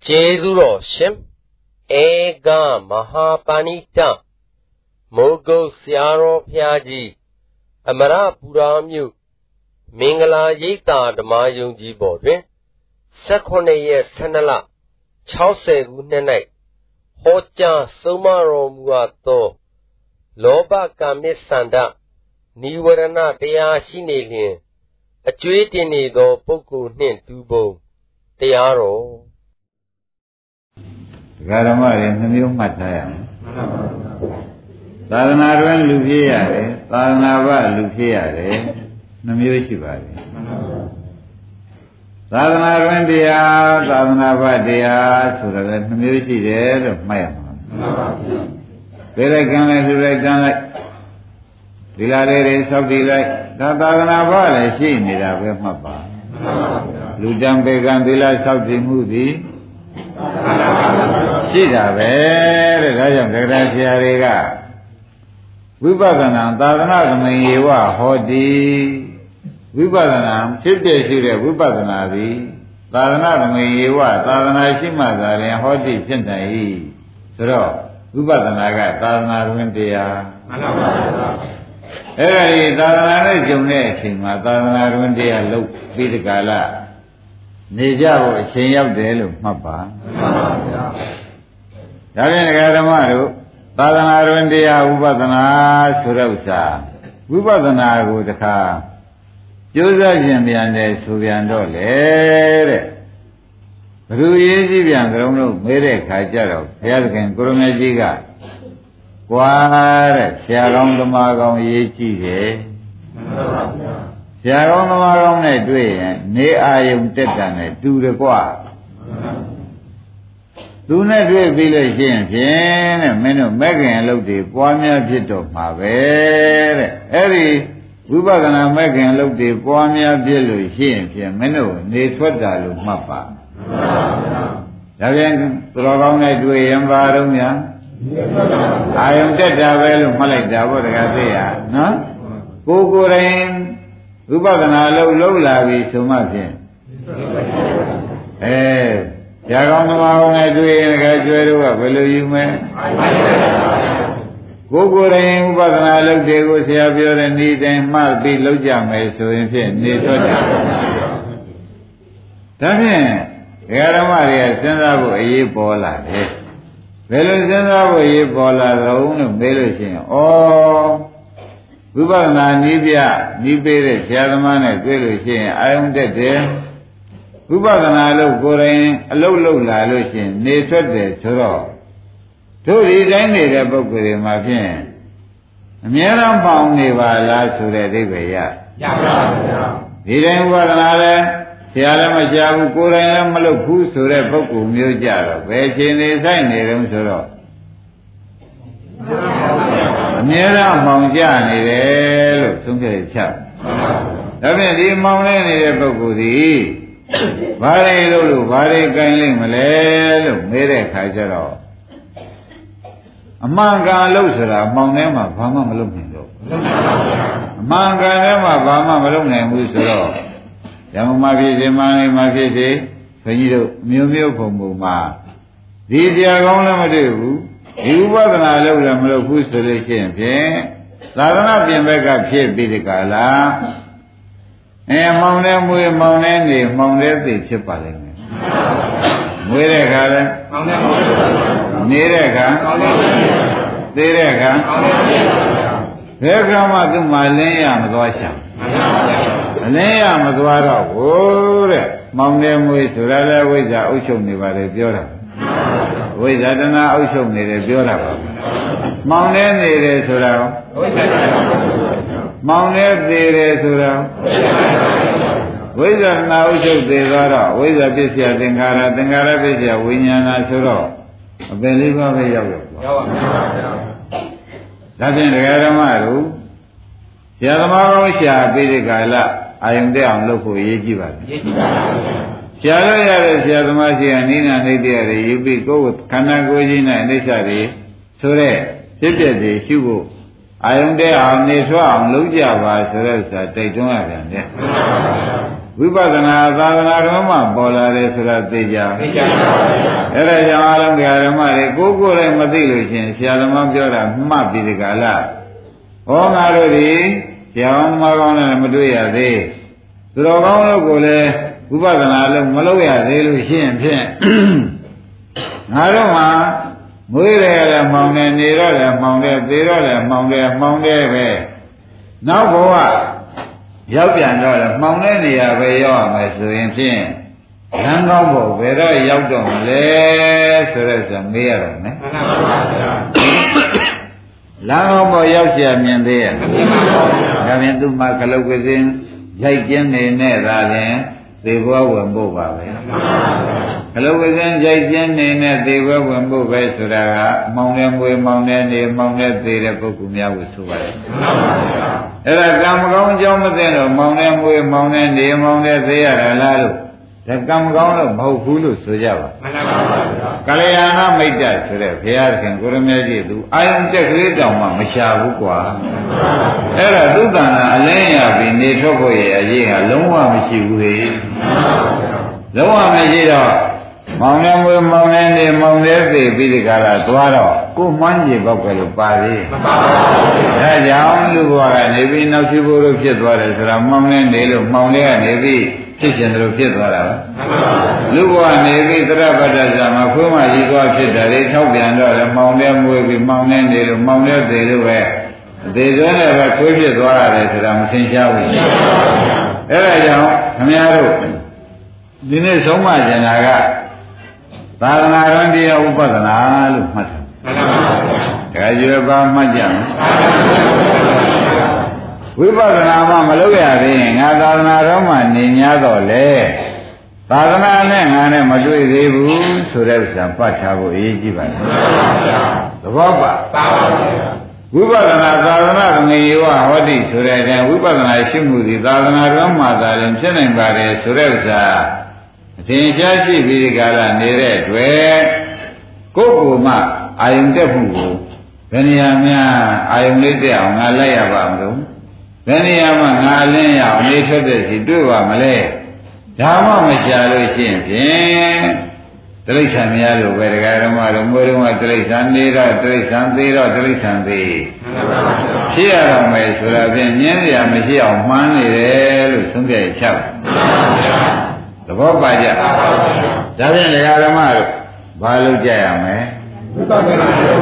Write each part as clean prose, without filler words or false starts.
Jezuro Shim Ega Mahapanita Mogo Siaro Piaji Amara Puramyu Mingala Yita Damayunji Bodwin Sakone Sanala Chause Gunenai Hoja Sumaro Muato Loba Kamisanda Niwarana Tea Shinilin A Juitini do Poku Nin Tubo Tearo Garamari Namio Mataya Sadhana Lupiare, Sadhana Lupiare, Namio Shibari Sadhana Dia, Sadhana Dia, Suragat Namio Shire, Mayama Velagan Velagan Dilare Sabdi like Sadhana Vale, she need a Vemapa Ludam Began Dila Sabdi Moody Sida Vere, Rajam Gracia Vipasana, Tadana, Mayeva, Hodi, Vipasana, Chipte Sure, Vipasana, Tadana, Mayeva, Tadana Shimada, and Hodi Sentai, Sro, Vipasana, Tadana Rundia. Every Tadana Jumne, Tadana Rundia, look, Vidikala, Nija, Shayab Delu, Mapa. Davin Gadamaru. Sadhana Rundiya Upadana Surausa Upadana Gudaka Josa Jimbiande Subiando Le Ruyeji Biandrono Mere Kajaro Yalkan Kurumejiga Quare Siagon the Magong Yechi Siagon the Magong Nedwe Ne Ayum Tetane do the Qua Do not do a village in Menu Megan looked the Poamia Pito Mave. Every Ubagana Megan looked the Poamia Billu Shin, Menu, they sweat the Mapa. Then, Progona do a Yambarumia. I am dead, I will Malaka, what I say, no? Go rain, Ubagana low lavi so much. Eh. Yagamama do in a graduate, will you, man? Go rain, but I look there was here and need and must be Lojame, so in fin, need to Tammy, Yaramaria, send up a ye bola. Velo send up a ye bola, the own Belusin. Oh, Ubana Nibia, Nibere, Yaraman, Belusin, I am dead there. Ubagana low Gorain, a low Lushin, they said this, so. So these ended a book with him, my friend. Miram found me by last to the river. He then was another, Sialama Jabu Gorain, Maluku, to the book of Mujaro, where she designed it, so. Miram found Jani, look, some very chap. I mean, the mountain is a book with the Very low, very kindly Malay, made a Kajaro. Among Galusera, among them of Bama Malumino. Among them of Bama Malum, Musoro. Young Mavi, Mani Mavi, Fenido, Miu from Buma. These are only you were an island of whose solution, Ladana Bimbeka Pia Bidicala. And Mountain with Mountain, Mountain, Chipalling. Mireka, Nireka, Direka, Vegama to Malaya Madwasha. Malaya Madwara, oh, Mountain with Rada with the Ocean Niva Biora. With Adana Ocean Niva Biora. Mountain is around. Mountain there is around. With a now show the Zara, with a Bisha, Dengara Bisha, Winyana Suro. A believer of a That's in the Garamaru. Yadamaru Sha Bidikala, I am there on local Yejiva. Shara Yadamasi and Nina Nidia, you be go with Kanagojina and Nishari, Sure, Sipja, Shugo. I am there on this one, Lujava, Surasa, they don't have them. ဝိပဿနာသာသနာတော်မှာပေါ်လာတယ်ဆိုတာသိကြပါဘူး။အဲ့ဒါကြောင့်အလုံးဓမ္မတွေကိုယ်လည်းမသိလို့ရှင်ဆရာသမားပြောတာမှတ်ပြီးဒီကလာဟောငါတို့ဒီဆရာသမားကောင်းနဲ့မတွေ့ရသေးသူတော်ကောင်းတို့ကိုလည်းဝိပဿနာလုံးမလုပ်ရသေးလို့ရှိရင်ဖြင့်ငါတို့မှာမွေးတယ်လည်းမှောင်တယ်နေတော့လည်းမှောင်တယ်သေတော့လည်းမှောင်တယ်ပဲနောက်ဘဝရောက်ပြန်တော့လည်းမှောင်တဲ့နေရာပဲရောက်ရမယ်ဆိုရင်ဖြင့်လမ်းကောင်းဖို့ဘယ်တော့ရောက်တော့မလဲဆိုတော့ဆိုမေးရတော့မယ်မှန်ပါဗျာလမ်းကောင်းဖို့ရောက်เสียမြင်သေးရဲ့မှန်ပါဗျာဒါဖြင့်သူမှခလုတ်ကစင်းရိုက်ကျင်းနေနဲ့သာရင်သေဘဝဝင်ဖို့ပါပဲမှန်ပါဗျာခလုတ်ကစင်းရိုက်ကျင်းနေနဲ့သေဘဝဝင်ဖို့ပဲဆိုတာကမှောင်တဲ့မွေမှောင်တဲ့နေမှောင်တဲ့သေတဲ့ပုဂ္ဂိုလ်များကိုဆိုပါတယ်မှန်ပါဗျာအဲ့ဒါကံမကောင်းအကြောင်းမသိတော့မှောင်တဲ့မွေမှောင်တဲ့နေမှောင်တဲ့သေရတာလားလို့ဒါကံမကောင်းလို့မဟုတ်ဘူးလို့ဆိုကြပါမှန်ပါဗျာကလျာဏမိတ်တဆိုတဲ့ဘုရားခင်ကိုရမေကြီးသူအာယုန်တက်ကလေးတောင်မှမရှာဘူးကွာအဲ့ဒါသုတ္တနာအလင်းရပြီးနေထွက်ဖို့ရဲ့အရေးဟာလုံးဝမရှိဘူးဟေ့လုံးဝမရှိတော့မောင်နဲ့မွေးမောင်နဲ့နေမောင်နဲ့သိပြီးဒီကလာသွားတော့ကိုမှန်းကြီးပေါက်ပဲလို့ပါသေးမှန်ပါဗျာဒါကြောင့်လူဘဝကနေပြီးနောက်ရှိဖို့လို့ဖြစ်သွားတယ်ဆိုတာမောင်နဲ့နေလို့မောင်နဲ့ကနေပြီးဖြစ်ခြင်းတို့ဖြစ်သွားတာပါလူဘဝနေပြီးသရပတ္တဇာမှာခွေးမကြီးသွားဖြစ်တယ်လေထောက်ပြန်တော့လေမောင်နဲ့မွေးပြီးမောင်နဲ့နေလို့မောင်နဲ့သေးလို့ပဲအသေးစွမ်းနဲ့ပဲခွေးဖြစ်သွားရတယ်ဆိုတာမသိချဘူးအဲ့ဒါကြောင့်ခင်ဗျားတို့ဒီနေ့ဆုံးမကျင်တာကသာသနာ့တော်တရားဥပဒနာလို့မှတ်တယ်။ဒါကြွယ်ပါမှတ်ကြမယ်။ဝိပဿနာမှမလုပ်ရသေးရင်ငါသာသနာတော်မှနေ냐တော့လေသာသနာနဲ့ငါနဲ့မတွေ့သေးဘူးဆိုတဲ့ဥစ္စာပတ်ထားဖို့အရေးကြီးပါတယ်။သဘောပါ။ဝိပဿနာသာသနာ့ငြိယဝဟောတိဆိုတဲ့အတိုင်းဝိပဿနာရှိမှုသည်သာသနာတော်မှသာလျှင်ဖြစ်နိုင်ပါတယ်ဆိုတဲ့ဥစ္စာအထင်ရှားရှိပြီးဒီကလာနေတဲ့အတွက်ကိုယ့်ကိုယ်မှအာယုန်တက်မှုကိုဘယ်နေရာများအာယုန်လေးတက်အောင်ငါလိုက်ရပါမလို့ဘယ်နေရာမှာငါလင်းရအောင်နေထွက်တဲ့စီတွေ့ပါမလဲဒါမှမရှာလို့ရှိရင်ဖြင့်တိရစ္ဆာန်များလို့ပဲတရားဓမ္မတို့မွေးတော့တိရစ္ဆာန်နေတော့တိရစ္ဆာန်သေးတော့တိရစ္ဆာန်သေးဖြစ်ရတော့မယ်ဆိုတာဖြင့်ညင်းစရာမရှိအောင်မှန်းနေတယ်လို့သုံးပြရချက်သဘောပါကြဒါဖြင့်တရားဓမ္မတို့ဘာလုပ်ကြရမလဲဝိပဿ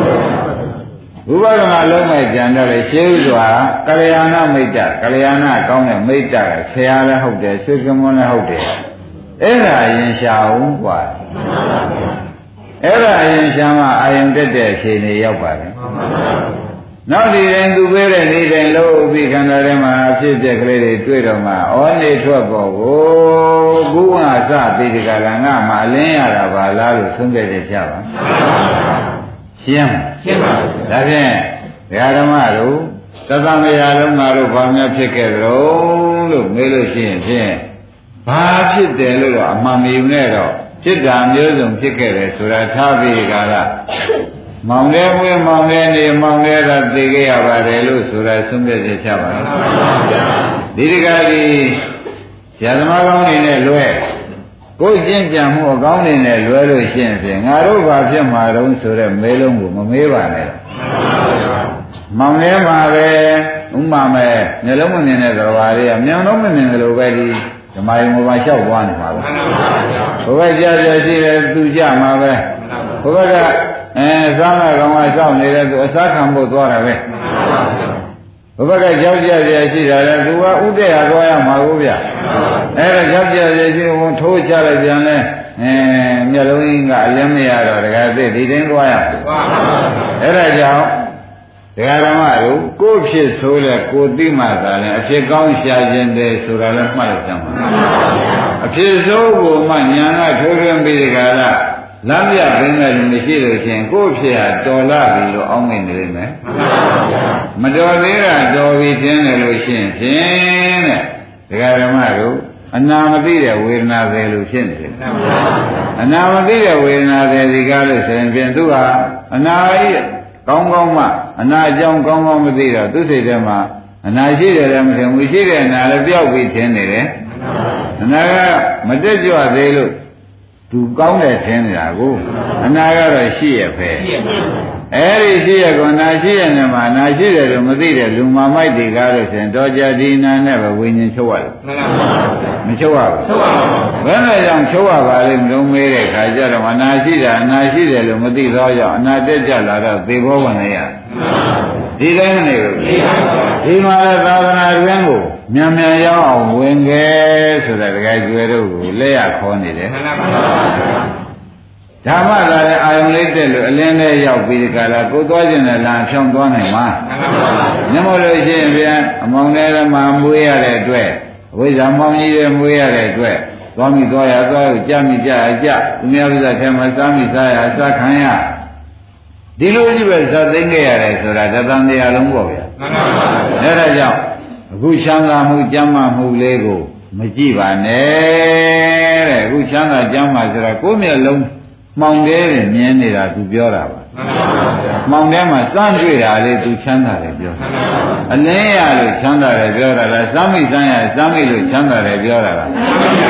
နာလုံးမဲ့ကြံတော့လေရှင်းစွာကလျာဏမိတ်တကလျာဏကောင်းတဲ့မိတ်တကဆရာလည်းဟုတ်တယ်ဆွေကမွန်းလည်းဟုတ်တယ်အဲ့ဒါရင်ရှာအောင်กว่าအဲ့ဒါရင်ရှာမှအာယုန်တက်တဲ့အခြေအနေရောက်ပါတယ်နောက်ဒီရင်သူပေးတဲ့နေတိုင်းလို့ပြီးခန္ဓာထဲမှာဖြစ်တဲ့ကလေးတွေတွေ့တော့မှဩနေထွက်ပေါ်ကိုဘုရားစပြီးဒီကလာငါမှအလင်းရတာပါလားလို့ဆုံးဖြတ်ချက်ချပါရှင်းပါဒါဖြင့်ဒကာဓမ္မတို့သတ္တမယလုံးငါတို့ဘာများဖြစ်ခဲ့ကြလို့မေးလို့ရှိရင်ဖြင့်ဘာဖြစ်တယ်လို့တော့အမှန်မယူနဲ့တော့ဖြစ်တာမျိုးစုံဖြစ်ခဲ့တယ်ဆိုတာထားပြီးကလာမောင်လေးမွေးမောင်လေးနေမောင်လေးကသိခဲ့ရပါတယ်လို့ဆိုတာဆုံးဖြတ်ချက်ချပါလားဒီတကားဒီဆရာသမားကောင်းနေနဲ့လွဲကိုယ်ကျင့်ကြံမှုအကောင်းနေနဲ့လွဲလို့ရှိရင်ဖြင့်ငါတို့ဘာဖြစ်မှာတုံးဆိုတဲ့မေးလုံးကိုမမေးပါနဲ့မောင်လေးမှာပဲဥမာမဲ့မျက်လုံးမမြင်တဲ့သဘာဝတွေကမျက်လုံးမမြင်တယ်လို့ပဲဒီဓမ္မယုံမှာလျှောက်သွားနေပါပဲဘုရားကြားရရှိတယ်သူကြမှာပဲဘုရားကစားမဲ့ကောင်ကစောင့်နေတဲ့သူအစားခံဖို့သွားတာပဲဘုရားကကြောက်ကြရရှိတာလေသူကဥဒ္ဒေဟာသွားရမှာကိုဗျအဲ့ဒါကြောက်ကြရရှိဝင်ထိုးချလိုက်ပြန်လဲမျက်လုံးကြီးကအလင်းမရတော့တကယ်သိဒီတိုင်းသွားရအဲ့ဒါကြောင့်တရားဓမ္မတို့ကိုယ်ဖြစ်ဆိုးလဲကိုသိမှသာလဲအဖြစ်ကောင်းရှာခြင်းတယ်ဆိုတာလဲမှတ်လိုက်ကြပါအဖြစ်ဆိုးကိုမှညာကထိုးထွင်းပြီးဒီကလာလမ်းပြပင်နဲ့မရှိလို့ရှိရင်ကိုယ့်ဖြစ်ဟာတော်လာပြီလို့အောင်းမိနေလိမ့်မယ်မတော်သေးတာတော်ပြီထင်တယ်လို့ရှိရင်ဖြင့်တဲ့ဒကာဓမ္မတို့အနာမသိတဲ့ဝေဒနာတွေလို့ဖြစ်နေတယ်အနာမသိတဲ့ဝေဒနာတွေဒီကားလို့ဆိုရင်ဖြင့်သူဟာအနာကြီးကောင်းကောင်းမှအနာအကြောင်းကောင်းကောင်းမသိတော့သူစိတ်ထဲမှာအနာရှိတယ်လည်းမထင်ဘူးရှိတဲ့အနာလည်းပြောက်ပြီးထင်နေတယ်အနာကမတက်ကြွသေးလို့သူကောင်းတယ်ထင်နေတာကိုအနာကတော့ရှိရပဲအဲ့ဒီရှိရကောနာရှိရနေမှာနာရှိတယ်လို့မသိတဲ့လူမမိုက်တွေကားလို့ဆိုရင်တော့ကြဒီနာနဲ့ပဲဝိညာဉ်ချုပ်ရတယ်မချုပ်ရဘူးဘယ်နဲ့ကြောင့်ချုပ်ရပါလိမ့်မလို့မေးတဲ့ခါကျတော့အနာရှိတာအနာရှိတယ်လို့မသိတော့ကြောင့်အနာတက်ကြလာတော့သေဘောဝင်ရဒီတိုင်းနေလို့ဒီမှာလည်းသာသနာ့တွင်ကိုမြန်မြန်ရောက်အောင်ဝင်ခဲ့ဆိုတာတကယ်ကျွဲတို့ကိုလက်ရခေါ်နေတယ်ဓမ္မသာလည်းအာယုံလေးတက်လို့အလင်းနဲ့ရောက်ပြီးဒီကလာကိုသွားခြင်းနဲ့လာဖြောင်းသွားနိုင်မှာညမလို့ရှိရင်ပြန်အမောင်ထဲမှာမွေးရတဲ့အတွက်အဝိဇ္ဇာမောင်ကြီးရဲ့မွေးရတဲ့အတွက်သွားမိသွားရသွားရကြမိကြရကြသူများပြဿထဲမှာစားမိစားရစားခံရဒီလိုကြီးပဲဇာသိမ့်ခဲ့ရတယ်ဆိုတာတသံတရားလုံးပေါ့ဗျာအဲ့ဒါကြောင့်အခုချမ်းသာမှုကြမ်းမှမှုလေးကိုမကြည့်ပါနဲ့တဲ့အခုချမ်းသာကြမ်းမှဆိုတာကိုယ်မျက်လုံးမှောင်တဲတယ်မြင်နေတာသူပြောတာပါမှောင်ထဲမှာစမ်းတွေ့တာလေးသူချမ်းသာတယ်ပြောအလင်းရလို့ချမ်းသာတယ်ပြောတာလားစမ်းမိစမ်းရစမ်းမိလို့ချမ်းသာတယ်ပြောတာလားဒါ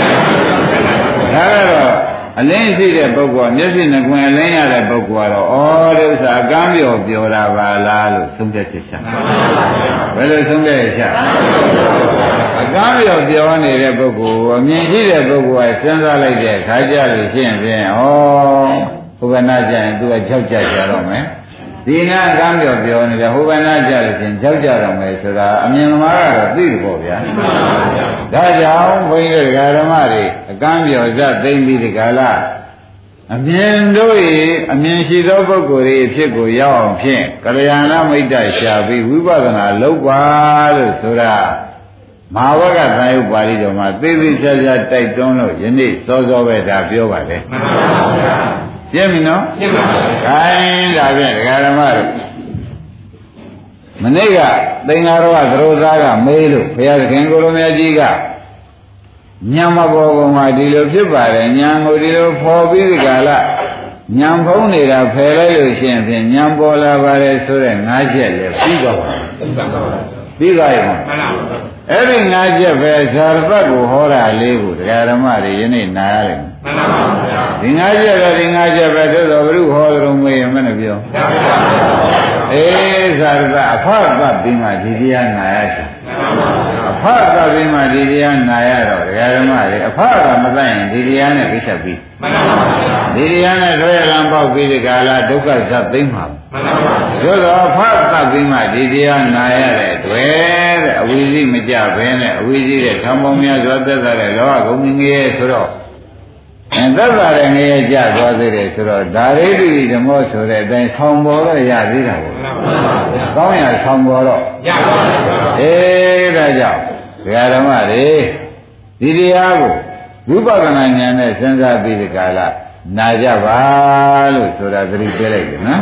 ကတော့အလင်းရှိတဲ့ပုဂ္ဂိုလ်မျက်စိနှကွင်အလင်းရတဲ့ပုဂ္ဂိုလ်ကတော့ဩဒီဥစ္စာအကမ်းပြောတာပါလားလို့သုံးသက်ချက်ချဘယ်လိုသုံးသက်ချက်အကမ်းပြောနေတဲ့ပုဂ္ဂိုလ်အမြင်ရှိတဲ့ပုဂ္ဂိုလ်ကစဉ်းစားလိုက်တဲ့ခါကြလို့ရှိရင်ဖြင့်ဩဟိုကနာကြရင်သူကကြောက်ကြကြတော့မယ်ဒီနာအကမ်းပြောနေတယ်ဟိုကနာကြလို့ရှိရင်ကြောက်ကြတော့မယ်ဆိုတာအမြင်သမားကတော့သိတယ်ပေါ့ဗျာဒါကြောင့်ဘုန်းကြီးတို့ဓမ္မတွေအကမ်းပြောစသိမ့်ပြီးဒီကလာအမြင်တို့၏အမြင်ရှိသောပုဂ္ဂိုလ်၏အဖြစ်ကိုရောက်အောင်ဖြင့်ကလျာဏမိတ်တရှာပြီးဝိပဿနာလုပ်ပါလို့ဆိုတာမဟာဝကသံယုတ်ပါဠိတော်မှာသေသေးချာချာတိုက်တွန်းလို့ယနေ့စောစောပဲဒါပြောပါတယ်မှန်ပါဗျာရှင်းပြီနော်ရှင်းပါပြီခိုင်းဒါဖြင့်ဒကာဓမ္မတို့မနေ့ကသင်္ဃာရောသရောသားကမေးလို့ဘုရားသခင်ကိုလိုမြတ်ကြီးကညံမပေါ်ပေါ်မှာဒီလိုဖြစ်ပါတယ်ညံကိုဒီလိုဖော်ပြီးဒီကလာညံဖုံးနေတာဖယ်လိုက်လို့ရှိရင်ဖြင့်ညံပေါ်လာပါတယ်ဆိုတဲ့၅ချက်လည်းပြီးသွားပါပြီးသွားရဲ့မှန်ပါအဲ့ဒီ၅ချက်ပဲဇာရပတ်ကိုဟောတာလေးကိုတရားဓမ္မတွေယနေ့နားရတယ်မှန်ပါဗျာဒီ၅ချက်တော့ဒီ၅ချက်ပဲသို့တော်ဘုရုဟောတော်မူရင်မနဲ့ပြောအေးဇာရပတ်အဖတ်ပတ်ပြီးမှဒီတရားနာရရှိအဖတ်ပတ်ပြီးမှဒီတရားနာရတော့တရားဓမ္မတွေအဖတ်ကမသိရင်ဒီတရားနဲ့ကိစ္စပြီးမှန်ပါဗျာဒီတရားနဲ့ဆွဲလံပေါက်ပြီးဒီကာလဒုက္ခဇတ်သိမ့်မှာမှန်ပါဗျာသို့တော်ဖတ်ပတ်ပြီးမှဒီတရားနာရတဲ့တွေ့တဲ့အဝိဇ္ဇိမကြဘဲနဲ့အဝိဇ္ဇိတဲ့သံပေါင်းများစွာသက်သာတဲ့လောကဂုဏ်ငယ်ဆိုတော့သက်သာတဲ့ငယ်ကြသွားသေးတယ်ဆိုတော့ဒါရိတိဓမ္မောဆိုတဲ့အတိုင်းဆောင်းပေါ်တော့ရသေးတာပေါ့ကောင်းရဆောင်းပေါ်တော့ရပါဘူးအေးဒါကြောင့်ဒကာဓမ္မတွေဒီတရားကိုဝိပဿနာဉာဏ်နဲ့စဉ်းစားပြီးဒီကာလနာကြပါလို့ဆိုတာသတိပေးလိုက်တယ်နော်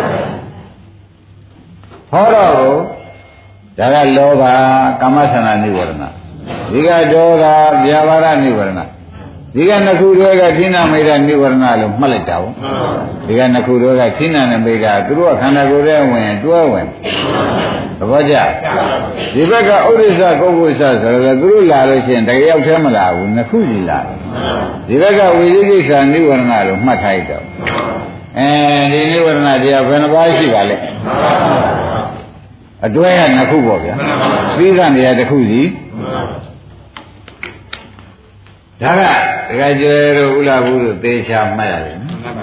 ဟောတော့ဒါကလောဘကာမဆန္ဒနိဝရဏဒီကဒေါသဗျာပါဒနိဝရဏဒီကနှစ်ခုတွေကခိဏမိတ်နိဝရဏလို့မှတ်လိုက်တာပေါ့ဒီကနှစ်ခုတွေကခိဏနဲ့မိတ်သူတို့ကခန္ဓာကိုယ်ထဲဝင်တွဲဝင်သဘောကျဒီဘက်ကဥဒိစ္စကုက္ကုစ္စဆိုတော့သူတို့လာလို့ရှိရင်တကယ်ရောက်သေးမလားဘူးနှစ်ခုကြီးလာဒီဘက်ကဝိသိကိစ္စနိဝရဏလို့မှတ်ထားတော့ဒီနိဝရဏတရားဘယ်နှပါးရှိပါလဲအတွဲကနှစ်ခုပေါ့ဗျာသီးသန့်တရားတစ်ခုစီဒါကဒကာကျွယ်တို့ဥလာဘူးတို့သေချာမှတ်ရတယ်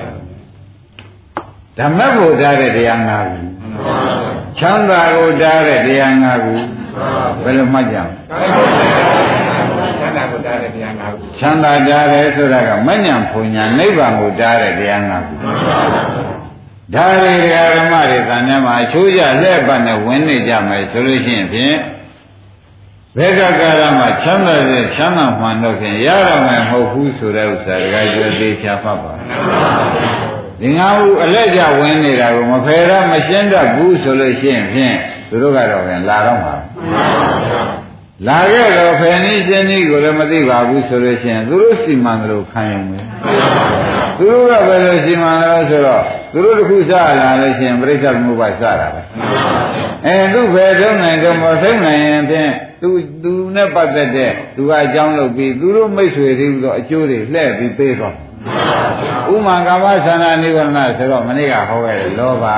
ဓမ္မဘုရားတဲ့တရား၅ခုချမ်းသာကိုတားတဲ့တရား၅ခုဘယ်လိုမှတ်ကြမလဲချမ်းသာကိုတားတဲ့တရား၅ခုချမ်းသာတားတယ်ဆိုတာကမဉ္ဇဉ်ဘုံညာနိဗ္ဗာန်ကိုတားတဲ့တရား၅ခုဒါတွေဓမ္မတွေတန်ထဲမှာအချိုးကျလက်ပတ်နဲ့ဝင်နေကြမယ်ဆိုလို့ရှိရင်ဖြင့်ဘယ်ကကာလမှာချမ်းသာတဲ့ချမ်းသာမှန်တော့ဖြင့်ရရမယ်မဟုတ်ဘူးဆိုတဲ့ဥစ္စာတကယ်ကျွေးသေးချာဖတ်ပါဒီငါ့ဦးအလက်ကြဝင်နေတာကိုမဖယ်ရမရှင်းတတ်ဘူးဆိုလို့ရှိရင်ဖြင့်သူတို့ကတော့ပြန်လာတော့မှာလာခဲ့တော့ဖယ်နည်းရှင်းနည်းကိုလည်းမသိပါဘူးဆိုလို့ရှိရင်သူတို့စီမံတယ်လို့ခံရုံပဲသူတို့ကဘယ်လိုရှိမှန်းလဲဆိုတော့သူတို့တစ်ခုစားလာလို့ရှိရင်ပြိဿသမုပ္ပါစားတာပဲသူဘယ်ထုံးနိုင်တော့မထုံးနိုင်ရင်ဖြင့်သူနဲ့ပတ်သက်တဲ့သူကအကြောင်းလုပ်ပြီးသူတို့မိတ်ဆွေတွေဆိုအကျိုးတွေလှည့်ပြီးပေးတော့ဥမာကာမသန္တာနိဗ္ဗာန်ဆိုတော့မနေ့ကဟောခဲ့တယ်လောဘ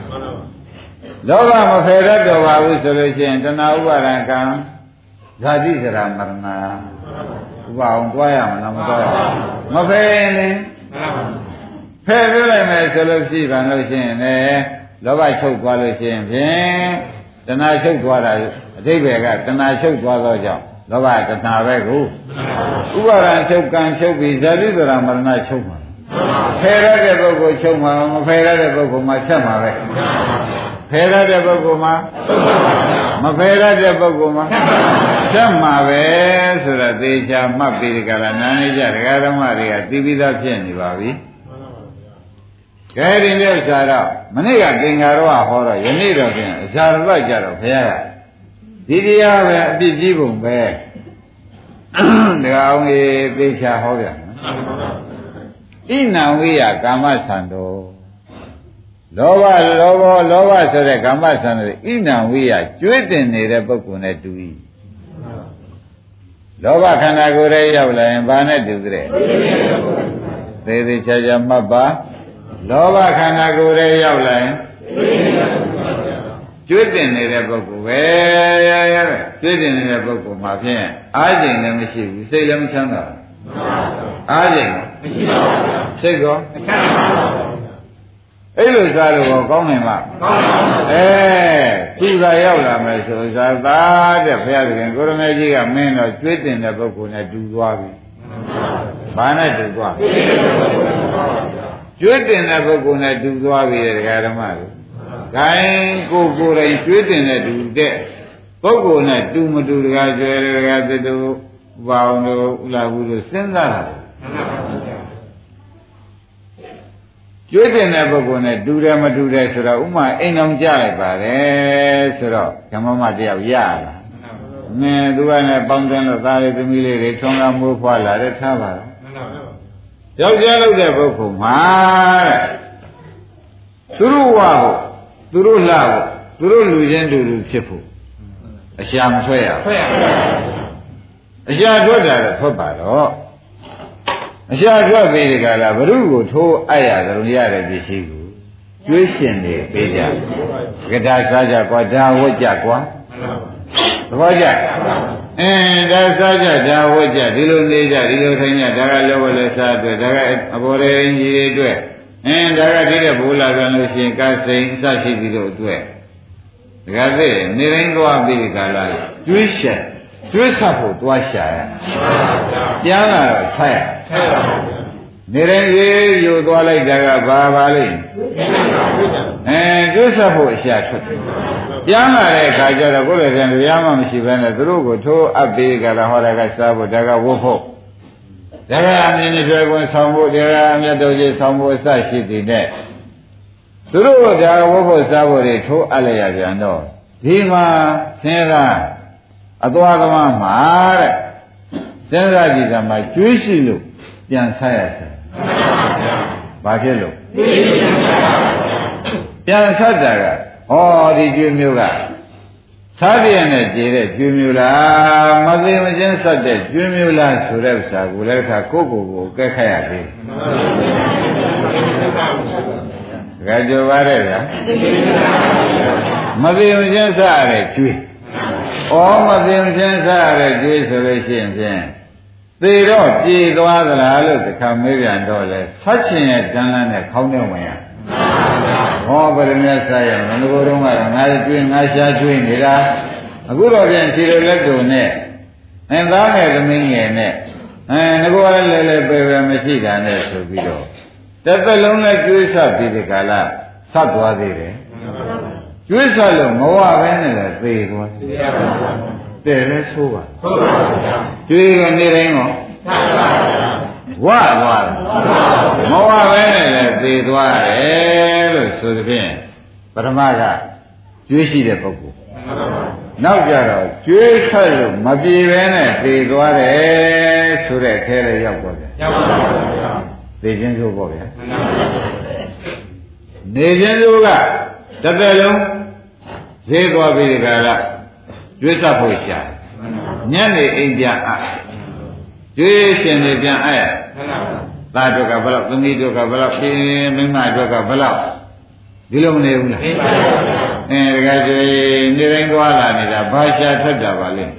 မဖယ်တတ်တော့ပါဘူးဆိုလို့ရှိရင်တဏှာဥပါဒံကံဇာတိစရာမရဏဥပအောင်တွားရမလားမတွားရမဖယ်ရင်ဖယ်ပြလိုက်မယ်ဆိုလို့ရှိပါလို့ရှိရင်လည်းလောဘချုပ်သွားလို့ရှိရင်ဖြင့်တဏှာချုပ်သွားတာအဓိပ္ပာယ်ကတဏှာချုပ်သွားသောကြောင့်လောဘတဏှာပဲကိုဥပါဒံချုပ်ကံချုပ်ပြီးဇာတိစရာမရဏချုပ်မှာဖယ်ရတဲ့ပုဂ္ဂိုလ်ချုပ်မှာမဖယ်ရတဲ့ပုဂ္ဂိုလ်မှာဆက်မှာပဲဖယ်ရတဲ့ပုဂ္ဂိုလ်မှာမဖယ်ရတဲ့ပုဂ္ဂိုလ်မှာဆက်မှာပဲဆိုတော့သေချာမှတ်ပြီးဒီကလာနာနေကြဒကာဓမ္မတွေကသိပြီးသားဖြစ်နေပါပြီကဲဒီမျိုးစာတော့မနေ့ကသင်္ဃာရောဟောတော့ယနေ့တော့ပြန်အဇာရပတ်ကြတော့ဘုရားကဒီတရားပဲအပြစ်ကြီးပုံပဲဒကာအောင်ကြီးသေချာဟောပြန်ဣနံဝိယကာမသံတော်လောဘဆိုတဲ့ကာမသံတော်ဣနံဝိယကျွေးတင်နေတဲ့ပုဂ္ဂိုလ်နဲ့တူ၏လောဘခန္ဓာကိုယ်ရဲ့ရောက်လာရင်ဘာနဲ့တူကြတဲ့သေသေးချာချာမှတ်ပါလောဘခန္ဓာကိုယ်ရဲ့ရောက်လာရင်ကျွေးတင်နေတဲ့ပုဂ္ဂိုလ်ပဲကျွေးတင်နေတဲ့ပုဂ္ဂိုလ်မှာဖြင့်အားကျင်လည်းမရှိဘူးစိတ်လည်းမချမ်းသာဘူးအားကျင်မရှိပါဘူးစိတ်ကောမချမ်းသာပါဘူးအဲ့လိုစားလို့ကောင်းနိုင်မှာကောင်းပါဘူးသူကရောက်လာမယ်ဆိုစားသားတဲ့ဘုရားသခင်ကိုရမေကြီးကမင်းတော့ကျွေးတင်တဲ့ပုဂ္ဂိုလ်နဲ့တူသွားပြီဘာနဲ့တူသွားကျွေးတင်တဲ့ပုဂ္ဂိုလ်နဲ့တူသွားပြီတဲ့ဒကာဓမ္မတို့ခိုင်းကိုယ်တိုင်ကျွေးတင်တဲ့တူတဲ့ပုဂ္ဂိုလ်နဲ့တူမတူဒကာကျွဲဒကာသတူဘာအောင်တို့ဥလာဘူးတို့စဉ်းစားတာကျွေးတင်တဲ့ပုဂ္ဂိုလ်နဲ့တူတယ်မတူတယ်ဆိုတော့ဥမာအိမ်အောင်ကြလိုက်ပါတယ်ဆိုတော့ဓမ္မမတယောက်ရလာမင်းသူကလည်းပေါင်းတယ်လို့သားလေးသမီးလေးတွေထွန်းကားမိုးဖွာလာတယ်ထားပါတော့ယောက်ျားလုပ်တဲ့ပုဂ္ဂိုလ်မှာတဲ့သူတို့ဝါဖို့သူတို့လှဖို့သူတို့လူချင်းတူဖြစ်ဖို့အရှာမထွက်ရဘူးအရှာထွက်တာတော့ထွက်ပါတော့အရှာထွက်ပြီးဒီကလာဘ ᱹ ကိုထိုးအပ်ရကြုံရတဲ့ပစ္စည်းကိုကျွေးရှင်နေပေးကြကဒါစားကြကွာဒါဝတ်ကြကွာသဘောကျဒါစားကြဒါဝတ်ကြဒီလိုနေကြဒီလိုထိုင်ကြဒါကလောဘလည်းစားအတွက်ဒါကအဘော်ရေကြီးတွေအတွက်ဒါကဒီတဲ့ဘိုးလာပြန်လို့ရှိရင်ကားစိန်အစရှိပြီးတော့အတွက်ဒါကသိနေတိုင်းသွားပြီးဒီကလာကျွေးရှင်ကျွေးဆက်ဖို့တွားရှာရပြန်လာတော့ဆက်ရနေတိုင်းရေးယူသွားလိုက်တာကဘာလိမ့်ကျွေးဆက်ဖို့အရှာထွက်ပြန်လာတဲ့အခါကျတော့ကိုယ်လည်းတရားမှမရှိဘဲနဲ့သူတို့ကိုထိုးအပ်ပြီးကြတာဟောတာကစားဖို့ဒါကဝတ်ဖို့ဒါကအမြင်နဲ့တွေ့ဝင်ဆောင်ဖို့ဒါကအမြတ်တော်ကြီးဆောင်ဖို့အစရှိသည်နဲ့သူတို့ကဒါဝတ်ဖို့စားဖို့တွေထိုးအပ်လိုက်ရပြန်တော့ဒီမှာဆင်းရဲအသွားသမားမှာတဲ့စဉ်းစားကြည့်တာမှာကျွေးရှိလို့ပြန်ဆက်ရတယ်ဘာဖြစ်လို့ပြန်ဆက်တာကဟောဒီကျွေးမျိုးကစားပြည့်နဲ့ကြည်တဲ့ကျွေးမျိုးလားမသိမချင်းဆက်တဲ့ကျွေးမျိုးလားဆိုတဲ့ဥစ္စာကိုလည်းခါကိုကဲခတ်ရပြီဒါကြိုပါတဲ့ဗျာမသိမချင်းဆက်ရတဲ့ကျွေးဩမသိမချင်းဆက်ရတဲ့ကျွေးဆိုလို့ရှိရင်ဖြင့်သေတော့ပြေသွားသလားလို့တခါမေးပြန်တော့လဲဆက်ချင်ရဲ့တန်းလန်းနဲ့ခေါင်းနဲ့ဝင်ရဟောဗရမတ်ဆက်ရမလို့ကိုယ်တော့ကငါကျွေးငါရှားကျွေးနေတာအခုတော့ပြန်ခြေလိုလက်တုံနဲ့သားငယ်သမီးငယ်နဲ့ငါကလည်းလဲပဲမရှိတာနဲ့ဆိုပြီးတော့တစ်သက်လုံးနဲ့ကျွေးဆက်ပြီးဒီကလာဆက်သွားသေးတယ်ကျွေးဆက်လို့မဝပဲနဲ့လည်းသေသွားတယ်လဲဆိုးပါကျွေးကနေတိုင်းရောဝသွားမဝပဲနဲ့လည်းသေသွားတယ်လို့ဆိုသဖြင့်ပထမကကျွေးရှိတဲ့ပုဂ္ဂိုလ်နောက်ကြတော့ကျွေးဆက်လို့မပြေပဲနဲ့သေသွားတယ်ဆိုတဲ့အဲထဲလည်းရောက်သွားတယ်ရောက်ပါသိချင်းဆိုပေါ့ဗျာနေချင်းဆိုကတစ်သက်လုံးဈေးသွားပြီးဒီကရကျွေးဆက်ဖို့ရှာညနေအိမ်ပြန်အကျွေးရှင်တွေပြန်အသားတို့ကဘယ်လောက်သမီးတို့ကဘယ်လောက်ပြင်းမိန်းမတို့ကဘယ်လောက်ဒီလိုမနေဘူးလားတကယ်ကျွေးနေတိုင်းသွားလာနေတာဘာရှာထွက်တာပါလဲ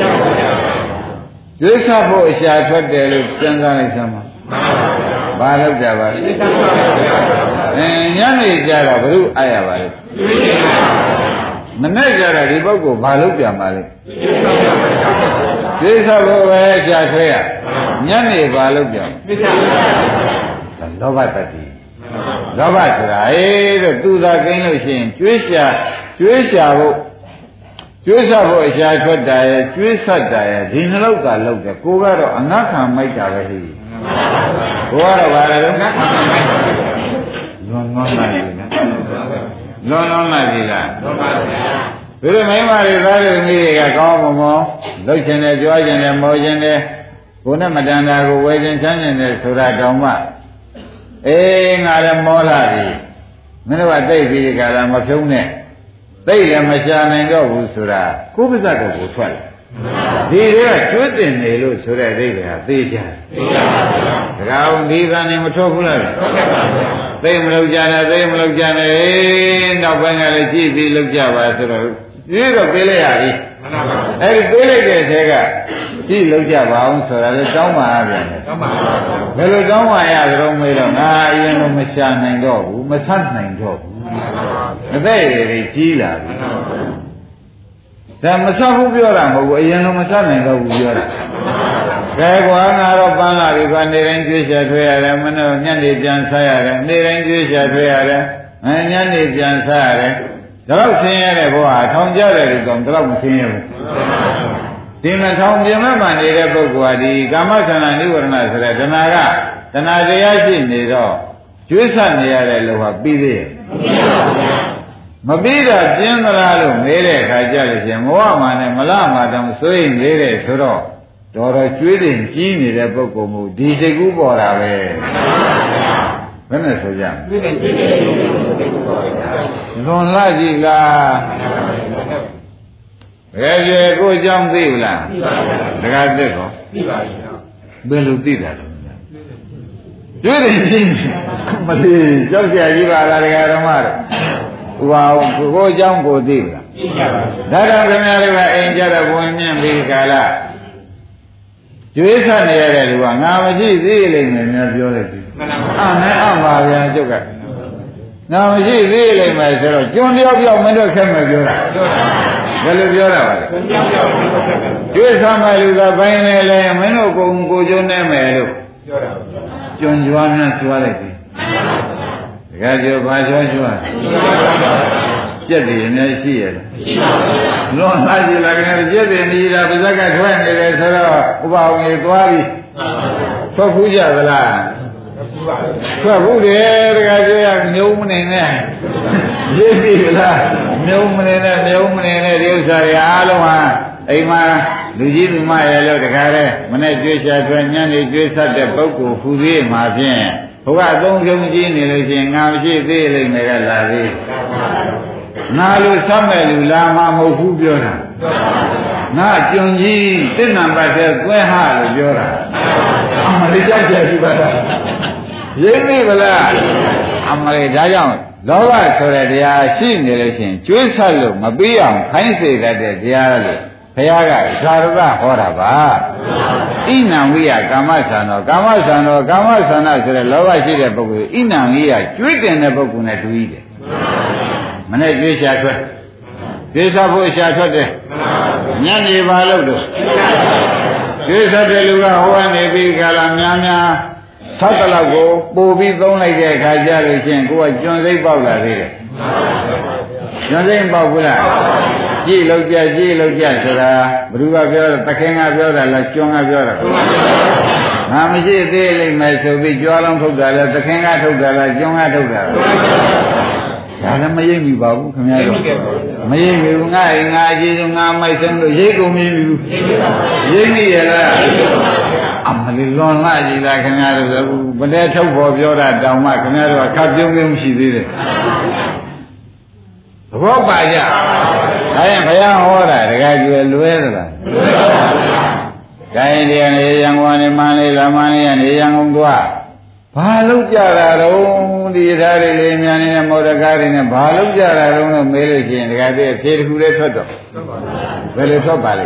ကျွေးဆက်ဖို့ရှာထွက်တယ်လို့စဉ်းစားလိုက်စမ်းပါဘာလို့ကြပါလဲညနေကြတော့ဘုရုအားရပါလဲမနဲ့ကြတော့ဒီပုဂ္ဂိုလ်ဘာလို့ပြန်ပါလဲသိသဘောပဲကြာဆွဲရညနေဘာလို့ပြန်လောဘတတိလောဘဆိုတာလို့သူသာကိန်းလို့ရှိရင်ကျွေးရှာဖို့အရှာထွက်တာရဲ့ကျွေးဆက်တာရဲ့ဒီနှလောက်ကလောက်တယ်ကိုကတော့အငတ်ခံမိုက်တာပဲဟိကိုကတော့ဘာလဲလို့လွန်လာပြီလားဒီလိုမိန်းမတွေသားတွေမိတွေကကောင်းမမောလှုပ်ရှင်တယ်ကြွားရှင်တယ်မောရှင်တယ်ကိုနဲ့မတန်တာကိုဝယ်ခြင်းချမ်းရှင်တယ်ဆိုတာတောင်မှငါလည်းမောလာပြီမင်းတို့ကသိပြီဒီကလာမဖြုံးနဲ့သိလည်းမရှာနိုင်တော့ဘူးဆိုတာကိုယ်ပါဇက်ကိုထွက်တယ်ဒီတွေကကျွတ်တင်နေလို့ဆိုတဲ့အိဗေဟာသိကြတယ်ဒါကောင်ဒီကနေ့မထွက်ဘူးလားသိမလုပ်ကြနဲ့နောက်ပိုင်းကလည်းကြည့်ပြီးလုပ်ကြပါဆိုတော့ဒီတော့ပြေးလိုက်ရပြီအဲဒီပြေးလိုက်တဲ့ထဲကကြည့်လုပ်ကြပါအောင်ဆိုတာလေတောင်းပါရပြန်တယ်ဘယ်လိုတောင်းပါရသလဲမေးတော့ငါအရင်ကမရှာနိုင်တော့ဘူးမဆတ်နိုင်တော့ဘူးအသက်ရည်ကြီးလာပြီဒါမဆတ်ဘူးပြောတာမဟုတ်ဘူးအရင်ကမဆတ်နိုင်တော့ဘူးပြောတာကဲကွာငါတော့ပန်းလာပြီကွာနေတိုင်းကျွေးချထွေးရတယ်မနေ့ညနေပြန်ဆရတယ်နေတိုင်းကျွေးချထွေးရတယ်ညနေပြန်ဆရတယ်ဒါတော့ဆင်းရဲတဲ့ဘဝထောင်ကြတဲ့လူကောင်ဒါတော့မဆင်းရဲဘူးဒီမထောင်ပြမမှန်နေတဲ့ပုဂ္ဂိုလ်ဟာဒီကာမဆန္ဒနိဝရဏဆိုတဲ့တဏှာတရားရှိနေတော့ကျွေးဆက်နေရတဲ့လူဟာပြီးသေးရဲ့မပြီးတော့ပြင်းသလားလို့မေးတဲ့အခါကျလို့ရှင်မောဟမာနဲ့မလမာတောင်စိုးရင်သေးတယ်ဆိုတော့တော်ကျွေးတင်ကြီးနေတဲ့ပုဂ္ဂိုလ်မျိုးဒီစိတ်ကူးပေါ်တာပဲဘယ်နဲ့ဆိုကြလွန်လာကြည့်လားတကယ်ကျေကိုအကြောင်းသိဘူးလားတကယ်သိကောသိပါပြီဘယ်လိုသိတာလဲကျွေးတင်ကြီးမသိကြောက်ကြကြီးပါလားတကယ်ဓမ္မတော့ဟိုကိုအကြောင်းကိုသိဘူးလားဒါကြောင့်ခင်ဗျားတို့ကအိမ်ကြတော့ဘဝင်မြင့်ပြီးခါလာကျွေးဆက်နေရတဲ့လူကငါမရှိသေးလိမ့်မယ်များပြောလိုက်ပြီပါဗျာကျုပ်ကငါမရှိသေးလိမ့်မယ်ဆိုတော့ကျွန်းတယောက်ပြောက်မင်းတို့ခက်မယ်ပြောတာဘယ်လိုပြောတာပါလဲကျွေးဆက်မယ်လူကဘိုင်းနေလဲမင်းတို့ကိုကျွန်းနေမယ်လို့ပြောတာကျွန်းကြွားများကျွားလိုက်ပြီတကယ်ကျော်ဘာကျွားပြက်တယ်အများရှိရလားရှိပါဘူးလွန်သားကြည့်လာကြတယ်ပြက်တယ်နေတာပါဇက်ကထွက်နေတယ်ဆိုတော့ဥပအောင်ကြီးသွားပြီထွက်ဖူးကြသလားထွက်ဖူးတယ်တကယ်ပြောရမြုံမနေနဲ့ရေးပြီလားမြုံမနေနဲ့ဒီဥစ္စာတွေအားလုံးဟာအိမ်မှာလူကြီးလူမရဲ့လို့တခါတည်းမနဲ့ကြွေးချထွက်ညနေကြွေးဆက်တဲ့ပုဂ္ဂိုလ်ဖူသေးမှာဖြင့်ဘုရားအသုံးပြုံးကြီးနေလို့ရှိရင်ငါမရှိသေးလိမ့်မယ်ကလာသေးငါလိုဆက်မဲ့လူလာမှာမဟုတ်ဘူးပြောတာငါကျွန်းကြီးတစ်နံပါတ်ထဲကွဲဟလို့ပြောတာအမလေးကြောက်ကြပြီပါလားရိပ်ပြီဗလားအမလေးဒါကြောင့်လောဘဆိုတဲ့တရားရှိနေလို့ရှိရင်ကျွေးဆက်လို့မပြီးအောင်ခိုင်းစေတတ်တဲ့တရားလို့ဘုရားကဇာရကဟောတာပါဣနံဝိယကာမဆန္ဒောကာမဆန္ဒဆိုတဲ့လောဘရှိတဲ့ပုဂ္ဂိုလ်ဣနံဝိယကျွေးတင်တဲ့ပုဂ္ဂိုလ်နဲ့တူကြီးတယ်မနဲ့ကျွေးရှာထွက်ကျွေးစားဖို့ရှာထွက်တယ်ညနေပါလို့တော့ကျွေးစားတဲ့လူကဟိုကနေပြီးခါလာများဆောက်တလောက်ကိုပို့ပြီးသုံးလိုက်တဲ့အခါကျလို့ချင်းကိုကကျွန်းစိတ်ပေါက်လာသေးတယ်ကျွန်းစိတ်ပေါက်ဘူးလားကြည့်လို့ကြဆိုတာဘ누구ကပြောတာသခင်ကပြောတာလားကျွန်းကပြောတာငါမရှိသေးလိမ့်မယ်ဆိုပြီးကြွားလုံးထုတ်တာလားသခင်ကထုတ်တာလားကျွန်းကထုတ်တာလားဒါလည်းမရိပ်မိပါဘူးခင်ဗျားတို့မရိပ်မိဘူးငါအကြီးဆုံးငါမိုက်ဆုံးလို့ရိပ်ကုန်မိဘူးရိပ်မိရလားအမလီလွန်လာကြည်လားခင်ဗျားတို့ဗတဲ့ထုတ်ဖို့ပြောတာတောင်မှခင်ဗျားတို့ကခပ်ပြုံးပြုံးရှိသေးတယ်သဘောပါကြဒါရင်ဘုရားဟောတာတကယ်ကျွယ်လွဲသလားလွဲပါဘူးဒါရင်ဒီကနေရန်ကုန်ကနေမန္တလေးလာမန္တလေးကနေရန်ကုန်သွားဘာလို့ကြတာတော့ဒီသားတွေလေးများနေတဲ့မော်ဒကားတွေနဲ့ဘာလို့ကြတာတော့လို့မေးလို့ရှိရင်တကယ်တည်းဖြေတစ်ခုလေးထွက်တော့ဘယ်လိုထွက်ပါလဲ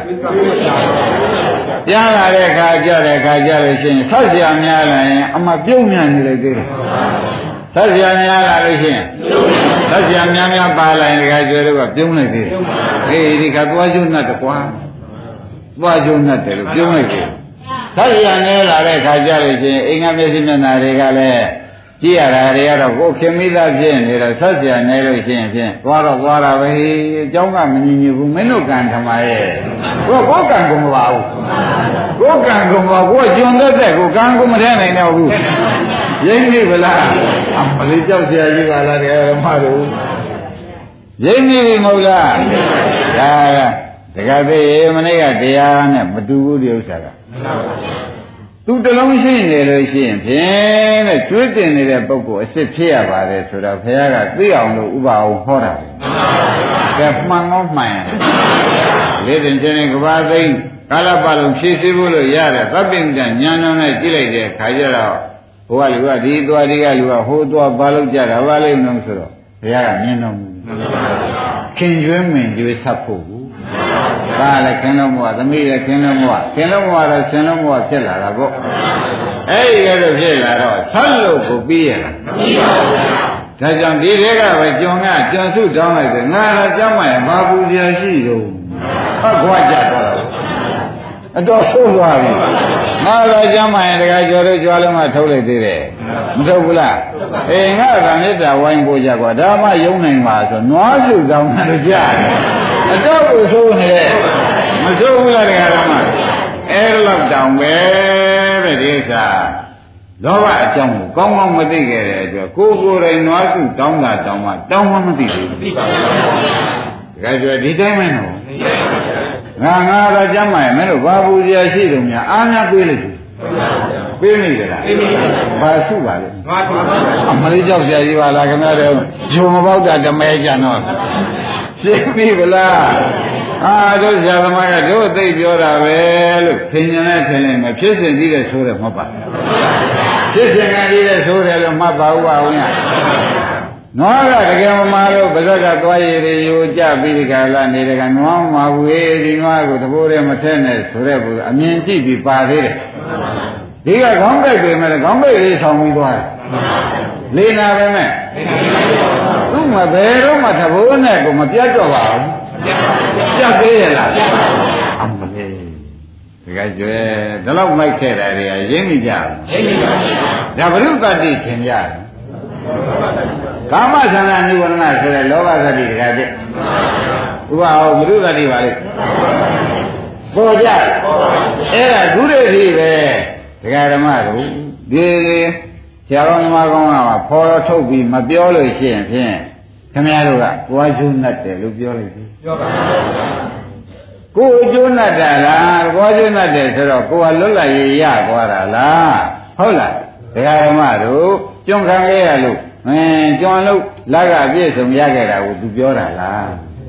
ကြားလာတဲ့အခါကြလို့ရှိရင်ဆက်เสียများလာရင်အမှပြုံးမြန်နေလိုက်သေးတယ်ဆက်เสียများလာလို့ရှိရင်ဆက်เสียများပါလာရင်တကယ်ကျွဲတော့ပြုံးလိုက်သေးတယ်အေးဒီကသွားကျွတ်နဲ့တကွာသွားကျွတ်နဲ့တယ်လို့ပြုံးလိုက်သေးတယ်ဆက်ရနေလာတဲ့ခါကြလို့ရှိရင်အိမ်ကမျက်စိမျက်နှာတွေကလည်းကြည့်ရတာတွေကတော့ကိုယ်ခင်မိသားဖြစ်နေတော့ဆက်ရနေလို့ရှိရင်ဖြင့်သွားတော့သွားတာပဲအเจ้าကမညီညွတ်ဘူးမင်းတို့ကံထမရဲ့ကိုယ်ကံကုန်မပါဘူးကိုယ်ကံကုန်ပါကိုယ်ကျွန်းသက်ကိုကံကုန်မထဲနိုင်တော့ဘူးရင်းနေဗလားအမလေးကြောက်စရာကြီးပါလားတရားဓမ္မတို့ရင်းနေပြီမဟုတ်လားဒါတကယ်သေးမနေ့ကတရားနဲ့မတူဘူးဒီဥစ္စာကသူတလုံးရှိနေလို့ရှိရင်ဖြင့်တဲ့ကျွေးတင်နေတဲ့ပုဂ္ဂိုလ်အစ်စ်ဖြစ်ရပါတယ်ဆိုတော့ဘုရားကသိအောင်လို့ဥပအောင်ဟောတာပဲမှန်ကောမှန်လေတင်ချင်းကဘာသိကာလပတ်လုံးဖြည့်ဆည်းဖို့လို့ရတယ်သဗ္ဗညဉာဏ်နဲ့ကြည့်လိုက်တဲ့ခါကျတော့ဘုရားလူကဒီသွားဒီကလူကဟိုသွားဘာလို့ကြတာဘာလို့မလို့ဆိုတော့ဘုရားကမြင်တော်မူခင်ကျွင်းမင်ကျွေးဆက်ဖို့ဒါလည်းခင်လုံးဘဝသမီးလည်းခင်လုံးဘဝခင်လုံးဘဝတော့ရှင်လုံးဘဝဖြစ်လာတာပေါ့အဲ့ဒီကတော့ဖြစ်လာတော့ဆက်လို့ကိုပြီးရလားမပြီးပါဘူးဒါကြောင့်ဒီတွေကပဲကျွန်စုတောင်းလိုက်တယ်ငါတော့ကြောက်မှရင်ဘာပူစရာရှိတော့ဟုတ်ခွာကြတော့အတော်ဆိုးသွားပြီငါတော့ကြောက်မှရင်တခါကျော်တို့ကြွားလုံးကထုတ်လိုက်သေးတယ်မထုတ်ဘူးလားအေးငါကမေတ္တာဝိုင်းပို့ကြကွာဒါမှယုံနိုင်ပါဆိုနွားစုတောင်းတယ်ကြားအတော့ကိုဆိုးနေတယ်မဆိုးဘူးလားတရားဓမ္မအဲ့လောက်တောင်ပဲတဲ့ဒီဥစ္စာလောဘအကြောင်းကိုကောင်းကောင်းမသိခဲ့တဲ့အတွက်ကိုယ်ကိုယ်တိုင်နွားစုတောင်းတာတောင်းမှတောင်းမှမသိဘူးသိပါဘူးဒါကြွယ်ဒီတိုင်းမနော်ငါတော့ကြမ်းမှရင်မင်းတို့ဘာပူစရာရှိတုံများအားများပေးလိုက်ပေးမိကြလားဘာစုပါလဲအမလေးကြောက်စရာကြီးပါလားခင်ဗျားတို့ဂျုံမပေါက်တာဓမဲကြတော့ရှင်းပြီဗလားတို့ဇာသမားကတို့သိပြောတာပဲလို့ထင်ရင်လည်းထင်လိုက်မဖြစ်စဉ်ကြီးတဲ့ဆိုးတယ်မဟုတ်ပါဖြစ်စဉ်ကကြီးတဲ့ဆိုးတယ်လို့မှတ်ပါဦးပါဦးညာနွားကတကယ်မမာလို့ပါဇက်ကသွားရည်ယူကြပြီးဒီကလာနေတဲ့ကနွားမမာဘူးဒီနွားကိုတဘိုးတည်းမထက်နဲ့ဆိုတဲ့ဘူးအမြင်ကြည့်ပြီးပါသေးတယ်ဒီကခေါင်းပိတ်ပြင်မဲ့ခေါင်းပိတ်လေးဆောင်ပြီးသွားတယ်လေးနာပဲမဲ့သူ့မဘယ်တော့မှတဘိုးနဲ့ကိုမပြတ်တော့ပါဘူးပြတ်သေးရဲ့လားအမလေးဒီကကျွဲဒီလောက်မိုက်ခဲ့တာတွေကရင်းမိကြဘူးဒါဘုရုပ္ပတ္တိသင်ကြတယ်ကာမသန္တာနိဝရဏဆိုတဲ့လောဘသတိတခါတည်းဥပအောင်ဘုရုပ္ပတ္တိပါလေပေါ်ကြအဲ့ဒါဒုရတိပဲဒကာဓမ္မတို့ဒီဆရာတော်ဓမ္မကောင်းကဖော်ထုတ်ပြီးမပြောလို့ရှိရင်ဖြင့်ခင်ဗျားတို့ကကိုယ်အကျိုးနဲ့တယ်လို့ပြောလိုက်ပြီပြောပါဘူးကိုယ်အကျိုးနဲ့တာလားကိုယ်အကျိုးနဲ့တယ်ဆိုတော့ကိုယ်ကလွတ်လပ်ရေးရသွားတာလားဟုတ်လားဒကာဓမ္မတို့ကျွန်းခံခဲ့ရလို့ကျွန်းလို့လက်ကပြည့်စုံရခဲ့တာကိုသူပြောတာလား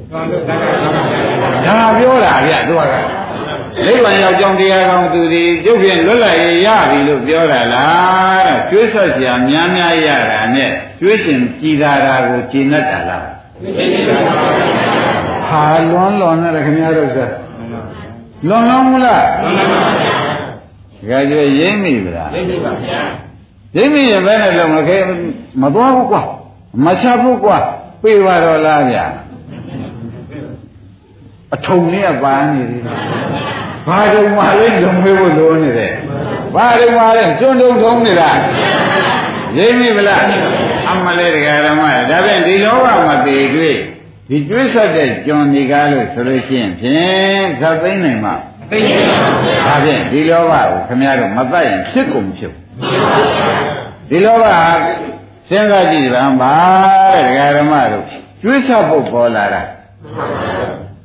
ဒါပြောတာဗျသူကနိဗ္ဗာန်ရောက်ကြောင်းတရားကောင်းသူဒီကျုပ်ဖြင့်လွတ်လပ်ရေးရပြီလို့ပြောတာလားတဲ့ကျွေးဆက်เสียများများရတာနဲ့ကျွေးရှင်ကြည်သာတာကိုကြည်နဲ့တာလားဟာလွန်နဲ့ခင်ဗျားတို့ကလွန်မလားလွန်ပါဗျာဒါကြွေးရင်းမိဗလားရင်းမိပါဗျာရင်းမိရင်ဘယ်နဲ့လုံးမခဲမသွားဘူးကွာမချက်ဘူးကွာပြေပါတော့လားဗျာအထုံနဲ့ပါနေသေးတယ်ဘာတုံမှလည်းလုံမေးဖို့လိုနေတယ်ဘာတုံမှလည်းကျွန်းတုံထုံးနေတာရင်းမိဗလားအမလေးတရားဓမ္မဒါဖြင့်ဒီလောကမသေးတွေ့ဒီကျွေးဆက်တဲ့ကျွန်းဒီကားလို့ဆိုလို့ရှိရင်ဖြင့်သတ်သိမ့်နိုင်မှာသိမ့်ပါဘူးဒါဖြင့်ဒီလောကကိုခင်ဗျားတို့မတတ်ရင်ဖြစ်ကုန်ဖြစ်ဒီလောကစဉ်းစားကြည့်ပါတဲ့တရားဓမ္မတို့ကျွေးဆက်ဖို့ပေါ်လာတာ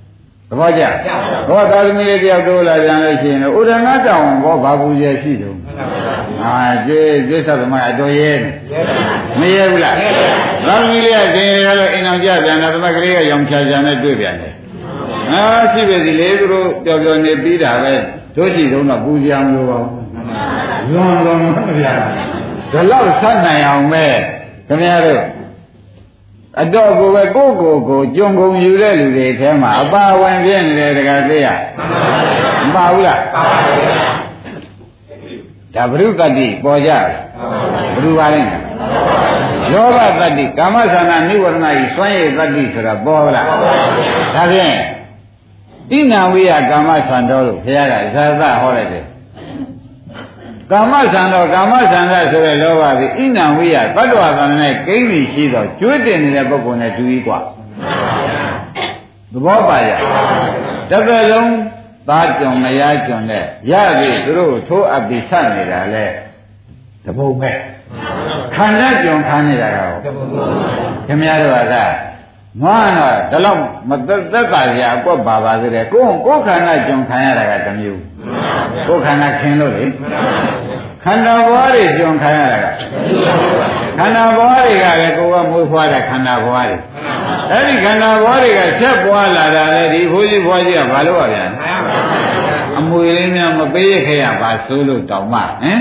သဘောကျဘောသာသမီးလေးတယောက်တိုးလာပြန်လို့ရှိရင်ဥဒနာတောင်ဘောဘာဘူးရဲ့ရှိတုံးကျေးသမားအတော်ရဲမရဲဘူးလားသာသမီးလေးကရှင်ရလို့အိမ်အောင်ကြပြန်တာသမက်ကလေးကရောင်ချာချာနဲ့တွေ့ပြန်တယ်ရှိပြီဒီလေသူတို့ပျော်ပျော်နေပြီးတာပဲတို့ရှိတုံးတော့ပူကြံလို့ပါလွန်လွန်မပြရဒါတော့ဆက်နိုင်အောင်ပဲခင်ဗျားတို့အတော့ကိုပဲကိုကြုံကုန်ယူတဲ့လူတွေထဲမှာအပါဝင်ပြည့်နေတယ်တခါသိရမပါဘူးလားပါပါဘုရားဒါဘုရုတ္တိပေါ်ကြဘုရုပါလိမ့်မယ်လောဘတ္တိကာမသန္တာနိဝရဏဤစွမ်းရည်တ္တိဆိုတာပေါ်လားဒါဖြင့်ဣနာဝိယကာမသန္တောလို့ဘုရားကဇာသဟောလိုက်တယ်ကာမသန္တောကာမသန္တာဆိုတဲ့လောဘသည်ဣနာဝိယတတ္တဝါသန္တာ၌ကိန်းပြီးရှိသောကျွေးတင်နေတဲ့ပုဂ္ဂိုလ်နဲ့တူ၏กว่าသဘောပါရဲ့တစ်သက်လုံးသားကြုံမရကြုံနဲ့ရပြီသူတို့ထိုးအပ်ပြီးဆက်နေတာလေတပုံမဲ့ခန္ဓာကြုံခါနေတာရောခင်ဗျားတို့ကငါတော့ဒီလောက်မသက်သာရအကွက်ပါပါသေးတယ်ကိုယ်ခန္ဓာကြုံခံရတာကတစ်မျိုးကိုယ်ခန္ဓာခင်လို့လေခန္ဓာဘဝတွေကြုံခံရတာကခန္ဓာဘဝတွေကလည်းကိုယ်ကမွေးဖွားတဲ့ခန္ဓာဘဝတွေအဲ့ဒီခန္ဓာဘဝတွေကဆက်ပွားလာတာလေဒီဘိုးကြီးဘွားကြီးကဘာလို့ပါဗျာအမွေလေးများမပေးခဲ့ရပါဆိုလို့တောင်းမှ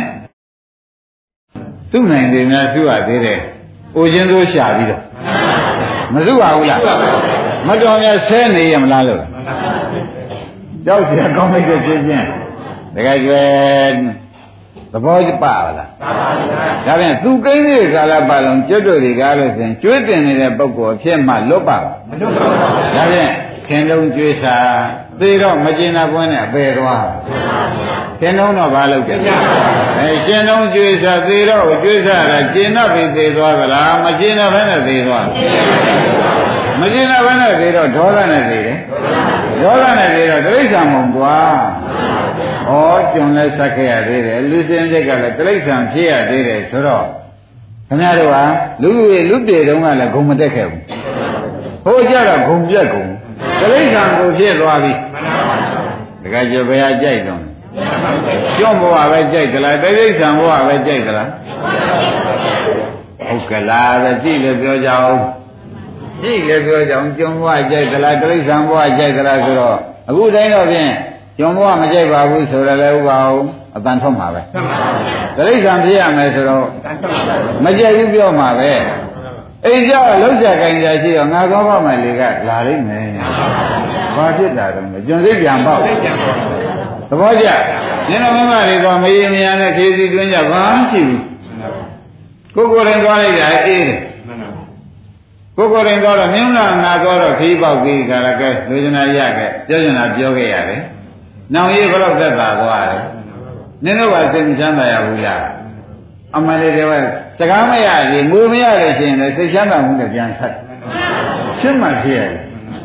သူ့နိုင်တယ်များသူ့ရသေးတယ်အိုချင်းစိုးရှာပြီးတော့မစုပါဘူးလားမတော်များဆဲနေရမလားလို့ကြောက်เสียကောင်းလိုက်တဲ့ဖြစ်ချင်းတကယ်ကျွဲသဘောကျပါလားဒါဖြင့်သူကိန်းလေးကာလပတ်လုံးကျွတ်တို့တွေကားလို့ဆိုရင်ကျွေးတင်နေတဲ့ပုဂ္ဂိုလ်အဖြစ်မှလွတ်ပါမလွတ်ပါဘူးဒါဖြင့်ခင်လုံးကျွေးစားသေတော့မကျင်နာပွင့်နဲ့အပေသွားခင်လုံးတော့ဘာလုပ်ကြရှင်လုံးကျွေးစားသေတော့ကျွေးစားတာကျင်တော့ပြီသေသွားသလားမကျင်တော့ဘဲနဲ့သေသွားမကျင်တော့ဘဲနဲ့သေတော့ဒေါသနဲ့သေတယ်ဒေါသနဲ့သေတော့တိရစ္ဆာန်မုံသွားဩကျွန်လဲဆက်ခဲ့ရသေးတယ်လူစင်းစိတ်ကလည်းတိရစ္ဆာန်ဖြစ်ရသေးတယ်ဆိုတော့ခင်ဗျားတို့ကလူပြေတုန်းကလည်းဂုံမတက်ခဲ့ဘူးဟိုကြတော့ဂုံပြက်ကုန်တိရစ္ဆာန်ကိုဖြစ်သွားပြီတခါကျဘယ်ဟာကြိုက်တော့ကျွန်းဘဝပဲကြိုက်သလားတိရစ္ဆာန်ဘဝပဲကြိုက်သလားဟုတ်ကလားပဲကြည့်လို့ပြောကြအောင်ကြည့်လို့ပြောကြအောင်ကျွန်းဘဝကြိုက်သလားတိရစ္ဆာန်ဘဝကြိုက်သလားဆိုတော့အခုတိုင်းတော့ဖြင့်ကျွန်းဘဝမကြိုက်ပါဘူးဆိုတော့လည်းဥပအောင်အတန်ထွက်မှာပဲတိရစ္ဆာန်ဖြစ်ရမယ်ဆိုတော့မကြိုက်ဘူးပြောမှာပဲအိမ်ကြောက်လှုပ်ရှားကြင်ကြရှိတော့ငါကောပါမယ်လေကလာလိမ့်မယ်ဘာဖြစ်တာတော့ကျွန်းစိတ်ပြန်ပေါက်သဘောကျနင်တို့မမတွေကမရေမရနဲ့ခေစီတွင်းကြဘာမှမရှိဘူးကိုယ်ရင်သွားလိုက်တာအေးတယ်ကိုယ်ရင်သွားတော့မင်းလာငါသွားတော့ခီးပေါက်ပြီးကြရကဲလူကျင်နာရခဲ့ပြောကျင်နာပြောခဲ့ရတယ်နောင်ရေးဘလို့သက်သာသွားတယ်နင်တို့ကစိတ်မချမ်းသာရဘူးလားအမှန်တည်းကစကားမရရင်ငိုမရလို့ရှိရင်လည်းစိတ်ချမ်းသာမှုနဲ့ပြန်ဆက်ရှင်းမှဖြစ်ရတယ်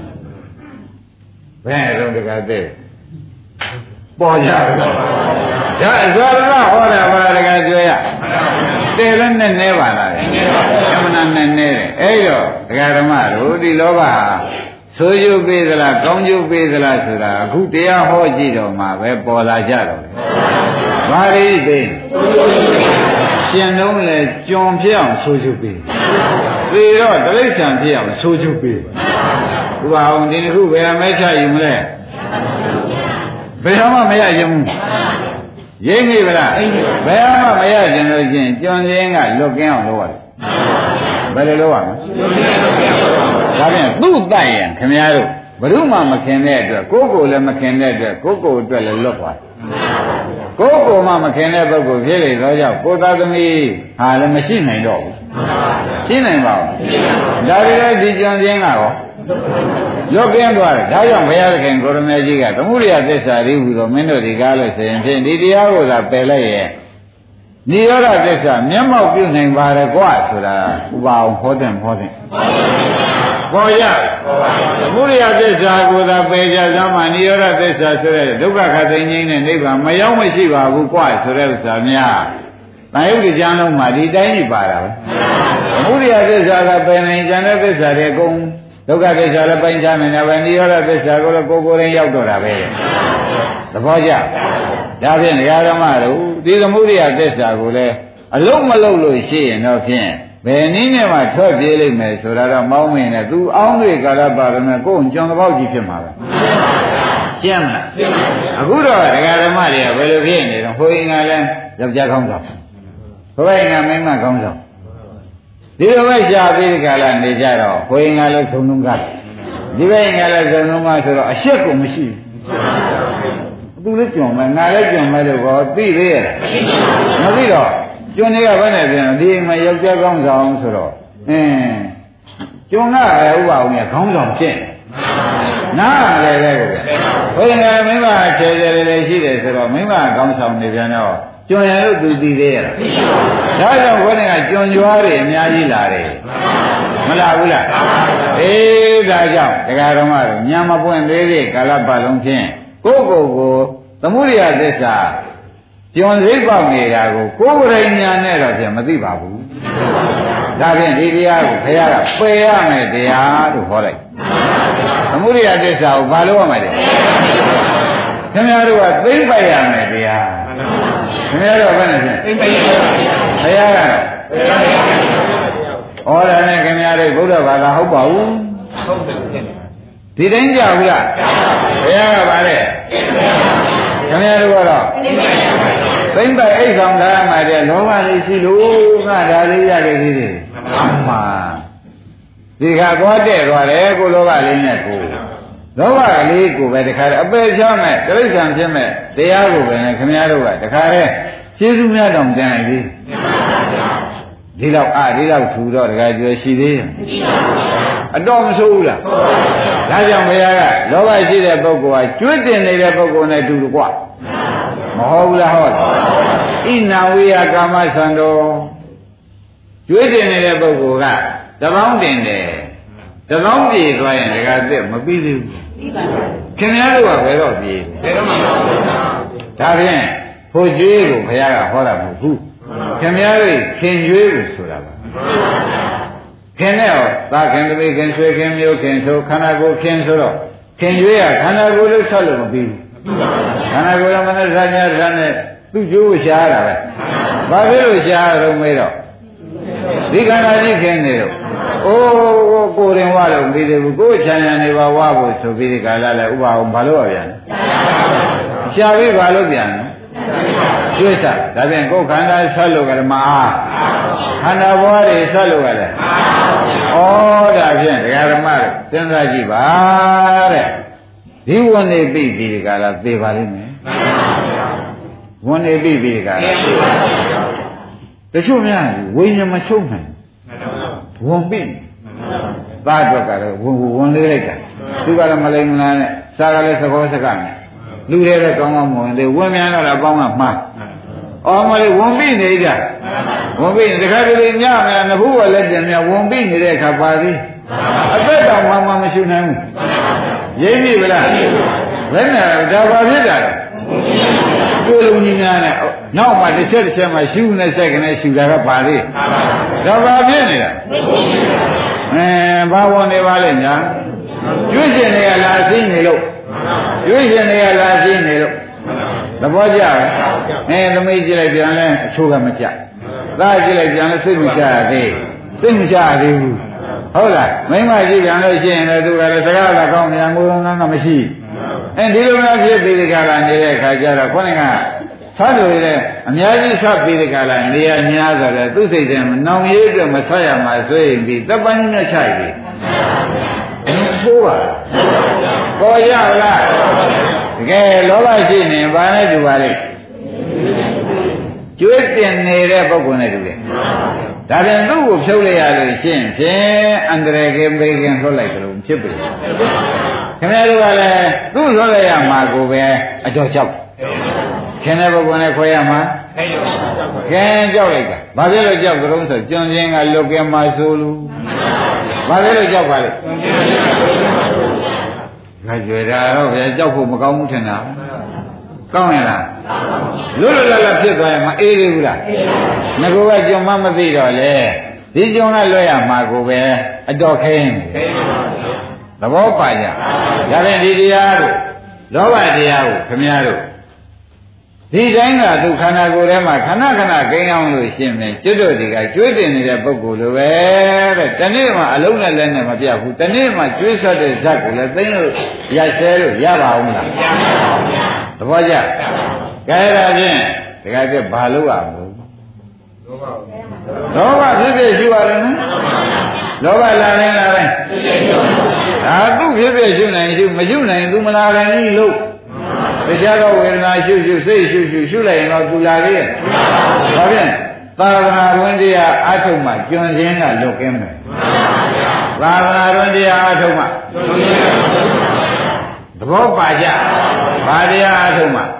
ဘယ်တော့တကတဲ့ပေါ်ကြတယ်ဒါအစောကဟောတာဘာတကကျွဲရတယ်လည်းနဲ့နဲပါလားအမှန်နဲ့နဲတယ်အဲ့တော့ဒကာဓမ္မတို့ဒီလောဘဆိုးကျိုးပေးသလားကောင်းကျိုးပေးသလားဆိုတာအခုတရားဟောကြည့်တော့မှပဲပေါ်လာကြတော့တယ်ဘာရိသိရှင်လုံးလေကြုံဖြစ်အောင်ဆိုးကျိုးပေးသေတော့တိရစ္ဆာန်ဖြစ်အောင်ဆိုးကျိုးပေးဥပအောင်ဒီတစ်ခုဘယ်အမဲချယူမလဲဘယ်မှမရရင်ဘူးရိပ်နေဗလားဘယ်မှမရရင်လို့ချင်းကြွန်စင်းကလွတ်ကင်းအောင်လုပ်ရတယ်ဘယ်လိုလုပ်ရမလဲဒါပြန်သူ့တတ်ရင်ခင်ဗျားတို့ဘယ်သူမှမခင်တဲ့အတွက်ကိုယ်လည်းမခင်တဲ့အတွက်ကိုယ်အတွက်လည်းလွတ်သွားကိုယ်မှမခင်တဲ့ပုဂ္ဂိုလ်ဖြစ်လေတော့ကြောင့်ကိုယ်သားသမီးဟာလည်းမရှိနိုင်တော့ဘူးရှင်းနိုင်ပါဘူးဒါကြတဲ့ဒီကြံစင်းကရောလွတ်ကင်းသွားတယ်ဒါကြောင့်ဘုရားသခင်ကိုရမေကြီးကသမုဒိယသစ္စာရိဟုသောမင်းတို့ဒီကားလို့ဆိုရင်ဖြင့်ဒီတရားကိုသာပယ်လိုက်ရဲ့နိရောဓသစ္စာမျက်မှောက်ပြုနိုင်ပါရဲ့ကွာဆိုတာဥပအောင်ဟောတဲ့ပေါ်ရသမုဒိယသစ္စာကိုသာပယ်ကြသမှာနိရောဓသစ္စာဆိုတဲ့ဒုက္ခခသိငြိမ်းတဲ့နိဗ္ဗာန်မရောက်မရှိပါဘူးကွာဆိုတဲ့ဥစ္စာများတန်ရုပ်ကြံလုံးမှာဒီတိုင်းကြီးပါတာပဲသမုဒိယသစ္စာကပယ်နိုင်ကြတဲ့သစ္စာတွေအကုန်ဒုက္ခသစ္စာလည်းပိုင်းခြားနေတာပဲနိရောဓသစ္စာကိုလည်းကိုယ်ရင်းရောက်တော့တာပဲသဘောကျဒါဖြင့်ဒကာဓမ္မတို့ဒီသမုဒိယသစ္စာကိုလည်းအလုံးမလုံးလို့ရှိရင်တော့ဖြင့်ဘယ်နည်းနဲ့မှထွက်ပြေးလိမ့်မယ်ဆိုတာတော့မောင်းမင်းနဲ့သူအောင်းတွေကာလပါရမယ်ကိုယ်ကျွန်တော်ပေါ့ကြီးဖြစ်မှာပဲရှင်းမလားအခုတော့ဒကာဓမ္မတွေကဘယ်လိုဖြစ်နေတော့ဟိုရင်ကလည်းယောက်ျားကောင်းဆောင်ဘုရားကမိန်းမကောင်းဆောင်ဒီလိုပဲရှားပြီးကာလနေကြတော့ဟိုရင်ကလည်းသုံးလုံးကားဒီဘက်ကလည်းသုံးလုံးကားဆိုတော့အရှက်ကိုမရှိဘူးသူလည်းကြုံမယ်ငါလည်းကြုံမယ်လို့ဟောသိသေးရဲ့မသိတော့ကျွန်းတွေကဘယ်နဲ့ပြန်ဒီမှာယောက်ျားကောင်းဆောင်ဆိုတော့ကျွန်းကဥပအောင်ရခေါင်းဆောင်ဖြစ်နားလည်းပဲကိုဘုရားမိမချေချေလေးရှိတယ်ဆိုတော့မိမကောင်းဆောင်နေပြန်တော့ကျွန်းရလို့သူသိသေးရဲ့ဒါကြောင့်ဘုရားကကျွန်းကြွားတွေအများကြီးလာတယ်မလားဘူးလားအေးဒါကြောင့်တရားတော်မှာညံမပွင့်သေးတဲ့ကာလပတ်လုံးဖြင့်ကိုယ့်ကိုယ်ကိုသမုဒိယသစ္စာကျွန်းစိတ်ပေါက်နေတာကိုကိုယ်ပရိညာနဲ့တော့ပြန်မသိပါဘူးဒါဖြင့်ဒီတရားကိုခရကပယ်ရမယ်တရားလို့ဟောလိုက်သမုဒိယသစ္စာကိုဘာလို့ရမှာလဲခင်ဗျားတို့ကသိမ့်ပိုက်ရမယ်တရားခင်ဗျားတို့ကဘယ်နဲ့ဖြင့်သိမ့်ပိုက်ရမယ်ခရကဩဒါနဲ့ခင်ဗျားတို့ဘုရားဘာသာဟုတ်ပါဘူးဟုတ်တယ်ဒီတိုင်းကြဘူးလားဘုရားကပါလေခင်ဗျားတို့ကတော့သိမ့်ပိုက်အိတ်ဆောင်ထားမှတဲ့လောဘလေးရှိလို့ငါဒါလေးရခဲ့သေးတယ်မှန်ဒီခါသွားတဲ့သွားတယ်ကိုလောဘလေးနဲ့ကိုလောဘလေးကိုပဲတခါအပယ်ချမဲ့တိရစ္ဆာန်ဖြစ်မဲ့တရားကိုပဲခင်ဗျားတို့ကတခါလဲကျေးဇူးများတောင်ကြံလိုက်သေးဒီတော့ထူတော့တခါကျွယ်ရှိသေးရဲ့အတော်မဆိုးဘူးလားဒါကြောင့်ဘုရားကလောဘရှိတဲ့ပုဂ္ဂိုလ်ကကျွတ်တင်နေတဲ့ပုဂ္ဂိုလ်နဲ့တူတယ်ကွာမဟုတ်ဘူးလားဟုတ်ဣနာဝိယကာမသံတော်ကျွတ်တင်နေတဲ့ပုဂ္ဂိုလ်ကတပေါင်းတင်တယ်တပေါင်းပြေသွားရင်တခါသက်မပြီးသေးဘူးခင်ဗျားတို့ကဘယ်တော့ပြေဘယ်တော့မှမဟုတ်ဘူးဒါဖြင့်ဖို့ကျွေးကိုဘုရားကဟောတာမဟုတ်ဘူးခင်ဗျားတို့ခင်ကျွေးကိုဆိုတာပါခင်နဲ့ရောသာခင်တပိခင်ဆွေခင်မျိုးခင်ဆိုခန္ဓာကိုယ်ခင်ဆိုတော့ခင်ကျွေးကခန္ဓာကိုယ်လို့ဆက်လို့မပြီးဘူးခန္ဓာကိုယ်ကမနဲ့စားညာစားနဲ့သူ့ကျိုးရှားတာပဲဘာဖြစ်လို့ရှားတော့မေးတော့ဒီခန္ဓာကြီးခင်နေတော့အိုးကိုရင်ဝါလို့ပြီးတယ်ဘူးကိုချမ်းရနေပါဝါဖို့ဆိုပြီးဒီကာလလဲဥပအောင်ဘာလို့ရပြန်ရှားပြီးဘာလို့ပြန်ကျွေးစားဒါပြန်ကိုယ်ခန္ဓာဆက်လို့ကလည်းမအားခန္ဓာဘဝတွေဆက်လို့ကလည်းဩဒါဖြင့်ဒကာဓမ္မတို့စဉ်းစားကြည့်ပါတဲ့ဒီဝဏ္ဏိပိဒီကာလသေပါလိမ့်မယ်ဝဏ္ဏိပိဒီကာလတချို့များဝိညာဉ်မချုပ်နိုင်ဝန်ပိသားတော့ကလည်းဝန်လေးလိုက်တာသူကလည်းမလိမ္မာနဲ့စားကလည်းသဘောစကားနဲ့လူတွေလည်းကောင်းကောင်းမဝင်သေးဝန်မြန်တော့အပေါင်းကမှားအော်မလေးဝန်ပိနေကြဝန်ပိတခါတလေညမယ်နဘူးကလည်းတင်မြဝန်ပိနေတဲ့အခါပါသေးအသက်တောင်မှမရှိနိုင်ဘူးရိပ်ပြီဗလားဘယ်နဲ့ဒါပါဖြစ်တာကိုယ်လုံးကြီးများနဲ့နောက်မှတစ်ချက်မှရှူနေစက်ကနေရှူတာကပါသေးဒါပါဖြစ်နေတာဘာဝန်နေပါလဲညာကျွေးရှင်တွေကလာသိနေလို့ကျွေးရှင်တွေကလာသိနေလို့သဘောကျသမီးကြည့်လိုက်ပြန်လဲအချိုးကမကြသားကြည့်လိုက်ပြန်လဲစိတ်မချရသေးဘူးဟုတ်လားမိမကြည့်ပြန်လို့ရှိရင်လည်းသူကလည်းစကားကကောင်းမြန်ငိုငန်းကမရှိဒီလိုမျိုးဖြစ်ပြီးဒီကလာနေတဲ့အခါကျတော့ခေါင်းကဆက်လို့ရအများကြီးဆက်ပြီးဒီကလာနေရများဆိုတော့သူ့စိတ်ထဲမှာနောင်ရေးအတွက်မဆက်ရမှာဆိုရင်ဒီတပ်ပန်းကြီးနဲ့ခြိုက်ပြီးဆိုးပါပေါ်ရလားတကယ်လောဘရှိနေဘာနဲ့တူပါလိမ့်ကျွေးတင်နေတဲ့ပုဂ္ဂိုလ်နဲ့တူတယ်ဒါပြန်သူ့ကိုဖြုတ်လိုက်ရလို့ရှင်းဖြင့်အန္တရာယ်ကင်းပေးကင်းလွတ်လိုက်ကြလို့ဖြစ်ပြီခင်ဗျားတို့ကလည်းသူ့လွတ်လိုက်ရမှာကိုပဲအကြောက်ကြောက်ခင်တဲ့ပုဂ္ဂိုလ်နဲ့ခွဲရမှာခင်ကြောက်လိုက်တာဘာဖြစ်လို့ကြောက်ကြုံဆိုကျွန်းချင်းကလွတ်ကဲမှာဆိုလို့ဘာဖြစ်လို့ကြောက်ပါလဲငါကြွယ်တာတော့ဗျာကြောက်ဖို့မကောင်းဘူးထင်တာကောင်းရလားလွတ်လွတ်လပ်လပ်ဖြစ်သွားရင်မအေးသေးဘူးလားငါကကျွန်းမမသိတော့လေဒီကြုံကလွတ်ရမှာကိုပဲအတော်ခင်းသဘောပါကြဒါဖြင့်ဒီတရားတို့လောဘတရားကိုခမည်းတော်ဒီတိုင်းကသူခန္ဓာကိုယ်ထဲမှာခဏခဏကိန်းအောင်လို့ရှင်းမယ်ကျွတ်တို့ဒီကကျွေးတင်နေတဲ့ပုဂ္ဂိုလ်လိုပဲတဲ့တနေ့မှအလုံးနဲ့လည်းနဲ့မပြတ်ဘူးတနေ့မှကျွေးဆက်တဲ့ဇက်ကိုလည်းသိလို့ရိုက်ဆဲလို့ရပါအောင်လားမရပါဘူးဗျာသဘောကျကဲဒါဖြင့်ဒီကကျဘာလို့ရမလို့လောဘဖြစ်ဖြစ်ရှိပါတယ်နော်လောဘလာရင်လာတယ်ဒါသူဖြစ်ဖြစ်ရှိနိုင်ရှိမရှိနိုင်သူမလာရင်လို့တရားတော်ဝေဒနာရှုစိတ်ရှုလိုက်ရင်တော့သူလာသေးရဲ့ဒါဖြင့်သာသနာ့တွင်တရားအထုတ်မှကျွမ်းခြင်းကလွတ်ကင်းမယ်သာသနာ့တွင်တရားအထုတ်မှသဘောပါကြဘာတရားအထုတ်မှ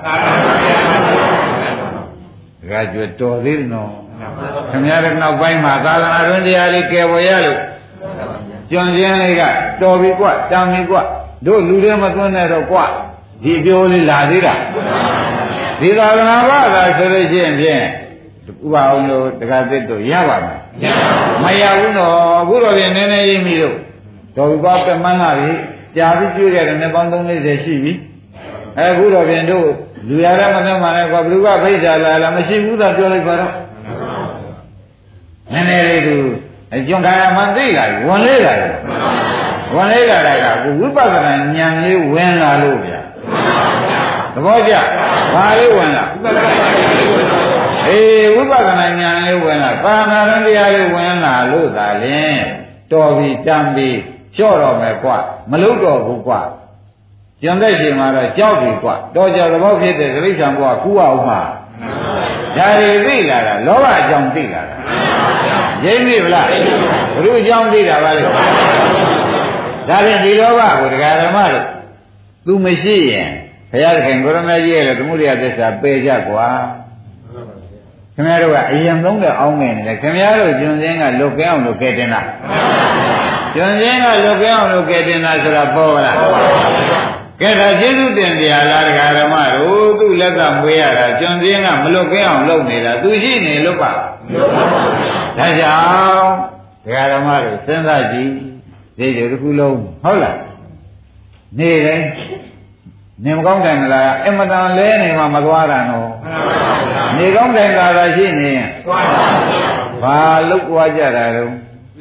ဒါကကျွတ်တော်သေးတယ်နော်ခင်ဗျားတို့နောက်ပိုင်းမှာသာသနာ့တွင်တရားလေးကယ်ပေါ်ရလို့ကျွမ်းခြင်းလေးကတော်ပြီကွတန်ပြီကွတို့လူတွေမသွန်းနဲ့တော့ကွဒီပြောလေးလာသေးတာဒီသာသနာ့ဘာသာဆိုလို့ရှိရင်ဖြင့်ဥပအောင်လို့တက္ကသစ်တို့ရပါမယ်မရဘူးတော့အခုတော့ပြင်နည်းနည်းရေးမိလို့တော်ပြီကွပြမန်းလာပြီကြာပြီးကျွေးခဲ့တယ်နှစ်ပေါင်း30ရှိပြီအခုတော့ပြင်တို့လူရတဲ့မနဲ့မှလည်းကွာဘ누구ကဖိတ်တာလားမရှိဘူးသာပြောလိုက်ပါတော့နည်းနည်းလေးသူကျွန်းခါရမှသိလာပြီဝင်လေးလာတယ်ဝင်လေးလာတာကဝိပဿနာဉာဏ်လေးဝင်လာလို့ဗျာသဘောကျဘာလေးဝင်လာအေးဝိပဿနာဉာဏ်လေးဝင်လာပါဏာရတရားလေးဝင်လာလို့သာလင်တော်ပြီတမ်းပြီလျှော့တော့မယ်ကွမလုပ်တော့ဘူးကွကျန်တဲ့ချိန်မှာတော့ကြောက်ပြီကွတော်ကြသဘောဖြစ်တဲ့တိရစ္ဆာန်ဘဝကူအောင်မှာဒါတွေသိလာတာလောဘအကြောင်းသိလာတာရိပ်မိဗလားဘုရုအကြောင်းသိတာပါလေဒါဖြင့်ဒီလောဘကိုတရားဓမ္မတို့သူမရှိရင်ဘုရားသခင်ကိုရမကြီးရဲ့သမုဒိယသစ္စာပယ်ကြကွာခင်ဗျားတို့ကအရင်သုံးတဲ့အောင်းငယ်နေတယ်ခင်ဗျားတို့ကျွန်စင်းကလွတ်ကဲအောင်လို့ကဲတင်တာကျွန်စင်းကလွတ်ကဲအောင်လို့ကဲတင်တာဆိုတာပေါ်လားကဲဒါကျေးဇူးတင်တရားလားတရားဓမ္မတို့သူ့လက်ကမွေးရတာကျွန်စင်းကမလွတ်ကဲအောင်လုပ်နေတာသူရှိနေလွတ်ပါဒါကြောင့်တရားဓမ္မတို့စဉ်းစားကြည့်ဒီလိုတစ်ခုလုံးဟုတ်လားနေတိုင်းနေမကောင်းတယ်မလားအမတန်လဲနေမှမသွားတာနော်နေကောင်းတယ်သာရှိနေရင်ဘာလို့ကြွားကြတာတော့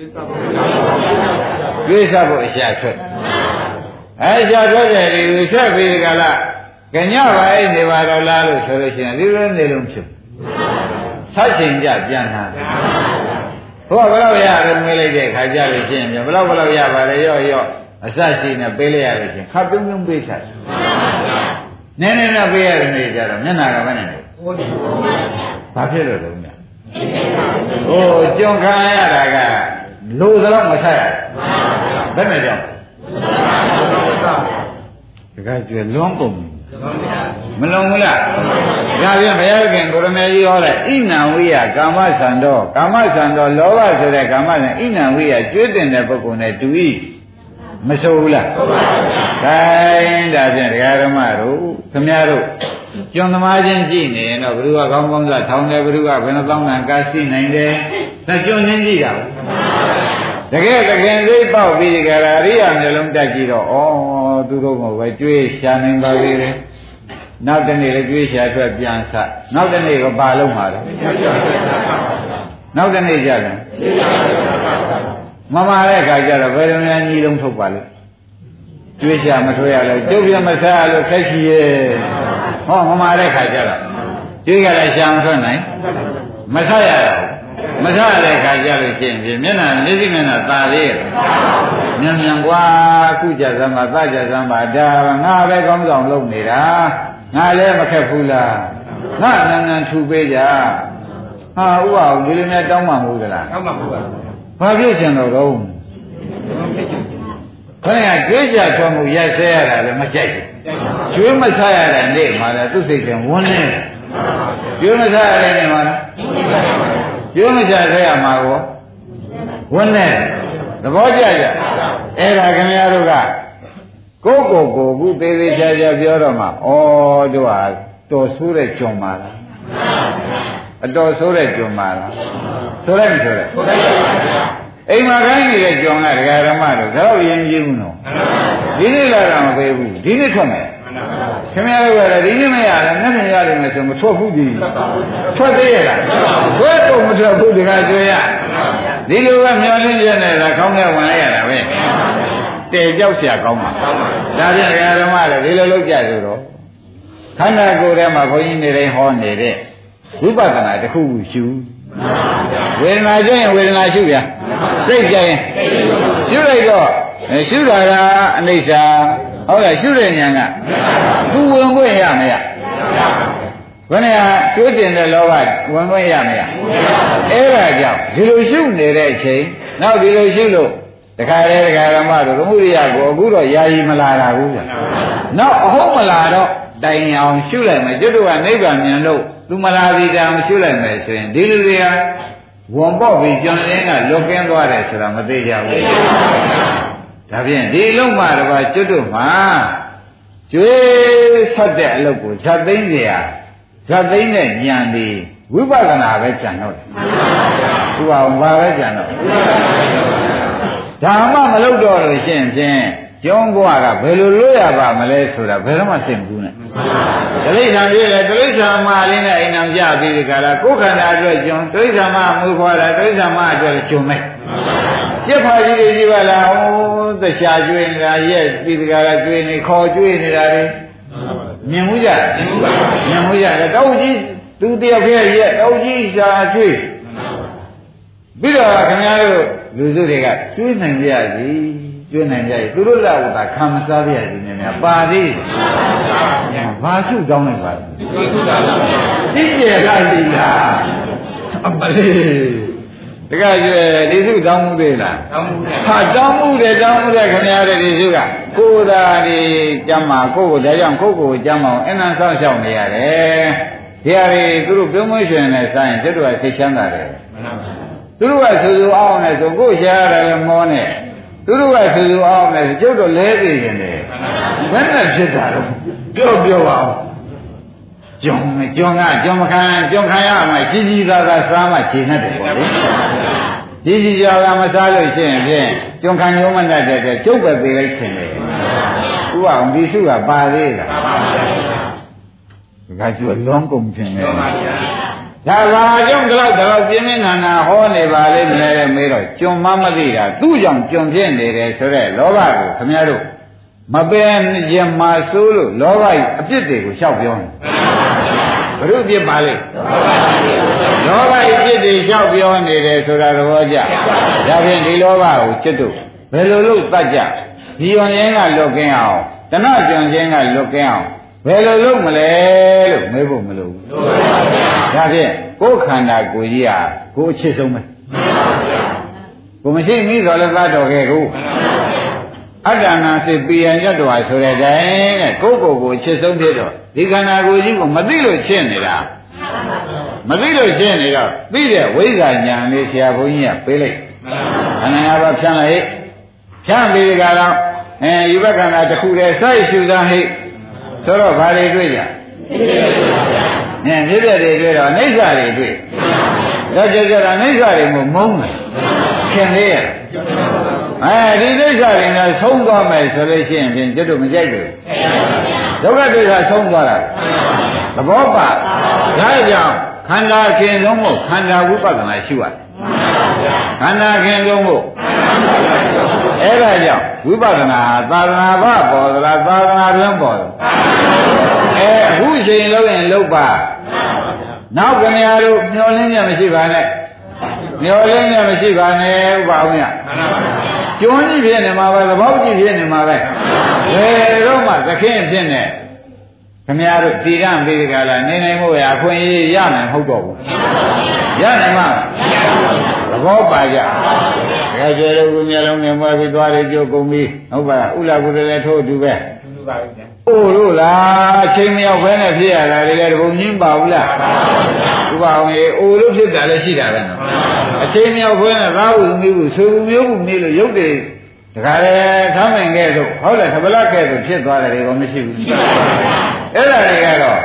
တွေးစားဖို့အရှာထွက်ရှာထွက်တယ်ဒီဆက်ပြီးကြလားကညပါအိနေပါတော့လားလို့ဆိုလို့ရှိရင်ဒီလိုနေလုံးဖြစ်ဆက်ချိန်ကြပြန်လာဘုရားဘယ်လောက်ရတယ်မေးလိုက်တဲ့ခါကြလို့ရှိရင်ဘယ်လောက်ရပါလဲရော့အစရှိနေပေးလိုက်ရလို့ချင်းခပ်ပြုံးပြုံးပေးချင်နည်းနည်းတော့ပေးရတယ်နေကြတော့မျက်နာကဘယ်နဲ့လဲဘာဖြစ်လို့လဲညာဟိုကြုံခံရတာကလိုသလောက်မဆက်ရဘယ်နဲ့ကြောင့်တခါကျွလွန်ကုန်မလုံးဘူးလားဒါပြန်ဘုရားခင်ကိုရမေကြီးဟောတဲ့ဣနံဝိယကာမဆန္ဒောလောဘဆိုတဲ့ကာမဆန္ဣနံဝိယကျွေးတင်တဲ့ပုဂ္ဂိုလ်နဲ့တူ၏မဆိုဘူးလားခိုင်းဒါဖြင့်တရားဓမ္မတို့ခမည်းတော်ကျွန်းသမားချင်းကြည့်နေရင်တော့ဘ누구ကကောင်းကောင်းစားထောင်းတယ်ဘ누구ကဘယ်နှသောင်းတန်ကားရှိနိုင်တယ်ဒါကျွန်းချင်းကြည့်တာတကယ်စိတ်ပေါက်ပြီးကြတာအရိယာမျိုးလုံးတက်ကြည့်တော့ဩသူတို့ကပဲကြွေးရှာနိုင်ပါသေးတယ်နောက်တနေ့လည်းကြွေးရှာထွက်ပြန်ဆက်နောက်တနေ့ကဘာလုံးမှာလဲနောက်တနေ့ကြတယ်မမတဲ့ခါကျတော့ဘယ်လိုများညီလုံးထုတ်ပါလဲကြွေးရှာမထွက်ရလို့ကျုပ်ပြမစားလို့ခက်ရှိရဲ့ဟောမမတဲ့ခါကျတော့ကြွေးကလည်းရှာမထွက်နိုင်မဆက်ရတော့မစားတဲ့ခါကျလို့ရှိရင်မျက်နှာမျက်စိမျက်နှာသာသေးရဲ့မြန်ကွာခုကြစမ်းပါသကြစမ်းပါဒါငါပဲကောင်းဆောင်လုပ်နေတာငါလည်းမခက်ဘူးလားငါနန်းထူပေးကြဟာဥပအောင်ဒီလိုနဲ့တောင်းမှမဟုတ်သလားတောင်းမှမဟုတ်ပါဘူးဘာဖြစ်ချင်တော့ခေါင်းကကြွေးကြထွက်မှုရက်ဆဲရတာလည်းမကြိုက်ဘူးကျွေးမစားရတဲ့နေ့မှာလည်းသူ့စိတ်ကဝန်းနေကျွေးမစားရတဲ့နေ့မှာလည်းကျွေးမစားရမှာကောဝန်းနေသဘောကျကြအဲ့ဒါခင်ဗျားတို့ကကိုခုသေးသေးချာချာပြောတော့မှဩတို့ဟာတော်ဆိုးတဲ့ကြုံပါလားအတော်ဆိုးတဲ့ကြုံပါလားဆိုလိုက်မဆိုလိုက်ဆိုလိုက်ပါဗျာအိမ်မှာခိုင်းနေတဲ့ကြုံကဒကာဓမ္မတို့တော့ရင်းကြီးဘူးနော်ဒီနေ့လာတာမပေးဘူးဒီနေ့ထွက်မယ်ခင်ဗျားတို့ကလည်းဒီနေ့မရလည်းနှစ်နှစ်ရတယ်မယ်ဆိုမထွက်ဘူးဒီထွက်သေးရလားထွက်တော့မထွက်ဘူးဒကာကျွေးရဒီလိုကမျောလင်းပြနေတာခေါင်းထဲဝင်လိုက်ရတာပဲတဲကြောက်เสียကောင်းပါဒါဖြင့်ဒကာဓမ္မတွေဒီလိုလုပ်ကြဆိုတော့ခန္ဓာကိုယ်ထဲမှာဘုန်းကြီးနေတိုင်းဟောနေတဲ့ဝိပဿနာတစ်ခုခုရှုဝေဒနာကျရင်ဝေဒနာရှုဗျာစိတ်ကြရင်ရှုလိုက်တော့ရှုတာကအနိစ္စဟုတ်လားရှုတဲ့ဉာဏ်ကသူဝင်ခွင့်ရမရဘယ်နဲ့ကျွတ်တင်တဲ့လောဘဝင်ခွင့်ရမရအဲ့ဒါကြောင့်ဒီလိုရှုနေတဲ့အချိန်နောက်ဒီလိုရှုလို့တခါလေတခါဓမ္မတို့သမုဒိယကိုအခုတော့ယာယီမလာတာဘူးဗျာနောက်အဟုတ်မလာတော့တိုင်အောင်ရှုလိုက်မယ်ကျွတ်တို့ကနိဗ္ဗာန်မြင်လို့သူမလာသေးတာမရှုလိုက်မယ်ဆိုရင်ဒီလူတွေကဝန်ပေါက်ပြီးကျွန်တော်င်းကလွတ်ကင်းသွားတယ်ဆိုတာမသိကြဘူးဒါဖြင့်ဒီလုံးမှတပါကျွတ်တို့မှာကျွေးဆက်တဲ့အလုပ်ကိုဇတ်သိမ်းเสียဇတ်သိမ်းတဲ့ဉာဏ်ဒီဝိပဿနာပဲကြံတော့တယ်သူကဘာပဲကြံတော့ဒါမှမလုပ်တော့လို့ရှိရင်ဖြင့်ကျောင်းဘွားကဘယ်လိုလွတ်ရပါမလဲဆိုတာဘယ်တော့မှသိမဘူးနဲ့တိရစ္ဆာန်ပြည့်တယ်တိရစ္ဆာန်မလေးနဲ့အိမ်အောင်ကြပြီးဒီကလာကိုယ်ခန္ဓာအတွက်ကျွန်းတိရစ္ဆာန်မမွေးဖွားတာတိရစ္ဆာန်မအတွက်ကျွန်းလိုက်ကျက်ဖာကြီးတွေကြီးပါလားဟိုသရှာကျွေးနေတာရဲ့ပြီးဒီကလာကျွေးနေခေါ်ကျွေးနေတာတွေမြင်မှုကြမြင်မှုရတယ်တောက်ကြီးသူတယောက်ရဲ့ရဲ့တောက်ကြီးရှာကျွေးပြီးတော့ခင်ဗျားတို့လူစုတွေကကျွေးနိုင်ကြစီကျွေးနိုင်ကြစီသူတို့လာတာခံမစားရစီနေများပါသေးဘာစုတောင်းလိုက်ပါလဲသိကြလားသိလားအမလေးတကယ်ကျွေးဒီစုတောင်းမှုသေးလားတောင်းမှုတယ်တောင်းမှုတယ်ခင်ဗျားတို့ဒီစုကကိုယ်သာဒီကြမ်းမှာကိုယ်ကိုဒါကြောင့်ကိုယ်ကိုကြမ်းမအောင်အနန္တဆောက်ရှောက်နေရတယ်ဒီဟာတွေသူတို့ပြုံးမွေးရှင်နဲ့ဆိုင်ကျွတ်တို့ကသိချမ်းသာတယ်သူတို့ကဆူဆူအောင်နဲ့ဆိုကိုယ်ရှားရတယ်လည်းမောနဲ့သူတို့ကဆူဆူအောင်နဲ့ကျုပ်တို့လဲသေးရင်လေဘယ်နဲ့ဖြစ်တာတော့ပြောပါဦးကျွန်းကကျွန်းမခံကျွန်းခံရမှကြီးကြီးသားသားစားမှခြေနဲ့တယ်ပေါ့လေကြီးကြော်ကမစားလို့ရှိရင်ဖြင့်ကျွန်းခံရုံးမနဲ့တဲ့ကျုပ်ပဲပေးလိုက်ခင်လေဥပအောင်ဒီစုကပါသေးလားဒါကျွလွန်ကုန်ခြင်းလေဒါပါကြောင့်တော့ပြင်းပြင်းထန်ထန်ဟောနေပါလိမ့်မယ်မေးတော့ကျွန်းမမသိတာသူ့ကြောင့်ကျွန်းဖြစ်နေတယ်ဆိုတော့လောဘကိုခင်ဗျားတို့မပယ်ရင်မာဆိုးလို့လောဘအပြစ်တွေကိုလျှောက်ပြောနေဘုရုပ်ပြစ်ပါလိမ့်လောဘအပြစ်တွေလျှောက်ပြောနေတယ်ဆိုတာသဘောကျဒါဖြင့်ဒီလောဘကိုจิตတို့ဘယ်လိုလုပ်တတ်ကြဒီယွန်ရင်းကလွတ်ကင်းအောင်တဏှကျွန်းခြင်းကလွတ်ကင်းအောင်ဘယ်လိုလုပ်မလဲလို့မေးဖို့မလိုဘူးဒါဖြင့်ကိုယ်ခန္ဓာကိုယ်ကြီးဟာကိုယ်အချစ်ဆုံးပဲကိုမရှိမိတော့လည်းသတ်တော်ခဲ့ကိုအတ္တနာစိတ်ပြည်ရန်ရတ္တဝါဆိုတဲ့တိုင်တဲ့ကိုယ့်ကိုယ်အချစ်ဆုံးဖြစ်တော့ဒီခန္ဓာကိုယ်ကြီးကိုမသိလို့ချစ်နေတာမသိလို့ချစ်နေတော့သိတဲ့ဝိဇ္ဇာဉာဏ်လေးဆရာဘုန်းကြီးကပေးလိုက်ခန္ဓာ၅ပါးဖြန့်လိုက်ဖြန့်ပြီးဒီကတော့ယူဘခန္ဓာတစ်ခုတည်းစိုက်ရှုစားဟိဆိုတော့ဘာတွေတွေ့ကြမြစ်ပြတွေတွေ့တော့အိဋ္ဌာတွေတွေ့တော့ကြကြတာအိဋ္ဌာတွေမုန်းတယ်ခင်သေးရဲ့ဒီအိဋ္ဌာတွေကဆုံးသွားမယ်ဆိုလို့ရှိရင်ဖြင့်ကျွတ်တို့မကြိုက်ဘူးဒုက္ခဒိဋ္ဌာဆုံးသွားတာသဘောပါဒါကြောင့်ခန္ဓာခင်ဆုံးဖို့ခန္ဓာဝိပဿနာရှုရတယ်ခန္ဓာခင်ဆုံးဖို့အဲ့ဒါကြောင့်ဝိပဿနာဟာသာသနာ့ဘပေါ်သလားသာသနာ့တွင်ပေါ်တယ်အခုချိန်လုံးရင်လုံးပါနောက်ခင်ဗျားတို့မျောလင်းရမရှိပါနဲ့မျောလင်းရမရှိပါနဲ့ဥပအောင်ရကျွန်းကြီးဖြစ်နေမှာပဲသဘောကြီးဖြစ်နေမှာပဲဘယ်တော့မှသခင်ဖြစ်နေခင်ဗျားတို့တည်ရမေဒီကလာနေနိုင်မို့ရအခွင့်အရေးရနိုင်မဟုတ်တော့ဘူးရနိုင်မှာသဘောပါကြဒါကျေလို့ကိုမျိုးလုံးနဲ့မွဲပြီးသွားတယ်ကြိုးကုန်ပြီးဟုတ်ပါဥလာကုလည်းထိုးတူပဲတူပါပြီအိုးလို့လားအချိန်မရောက်ဘဲနဲ့ဖြစ်ရတာလေတဘုံညင်းပါဘူးလားဥပအောင်ရေအိုးလို့ဖြစ်တာလည်းရှိတာပဲနော်အချိန်မရောက်ဘဲနဲ့သာဝုမိဘူးဆွေဘူးမျိုးဘူးမေးလို့ရုပ်တွေတခါလေသမ်းမင်ခဲ့သို့ဟုတ်လားသဗလခဲ့သို့ဖြစ်သွားတယ်ကောမရှိဘူးအဲ့ဒါတွေကတော့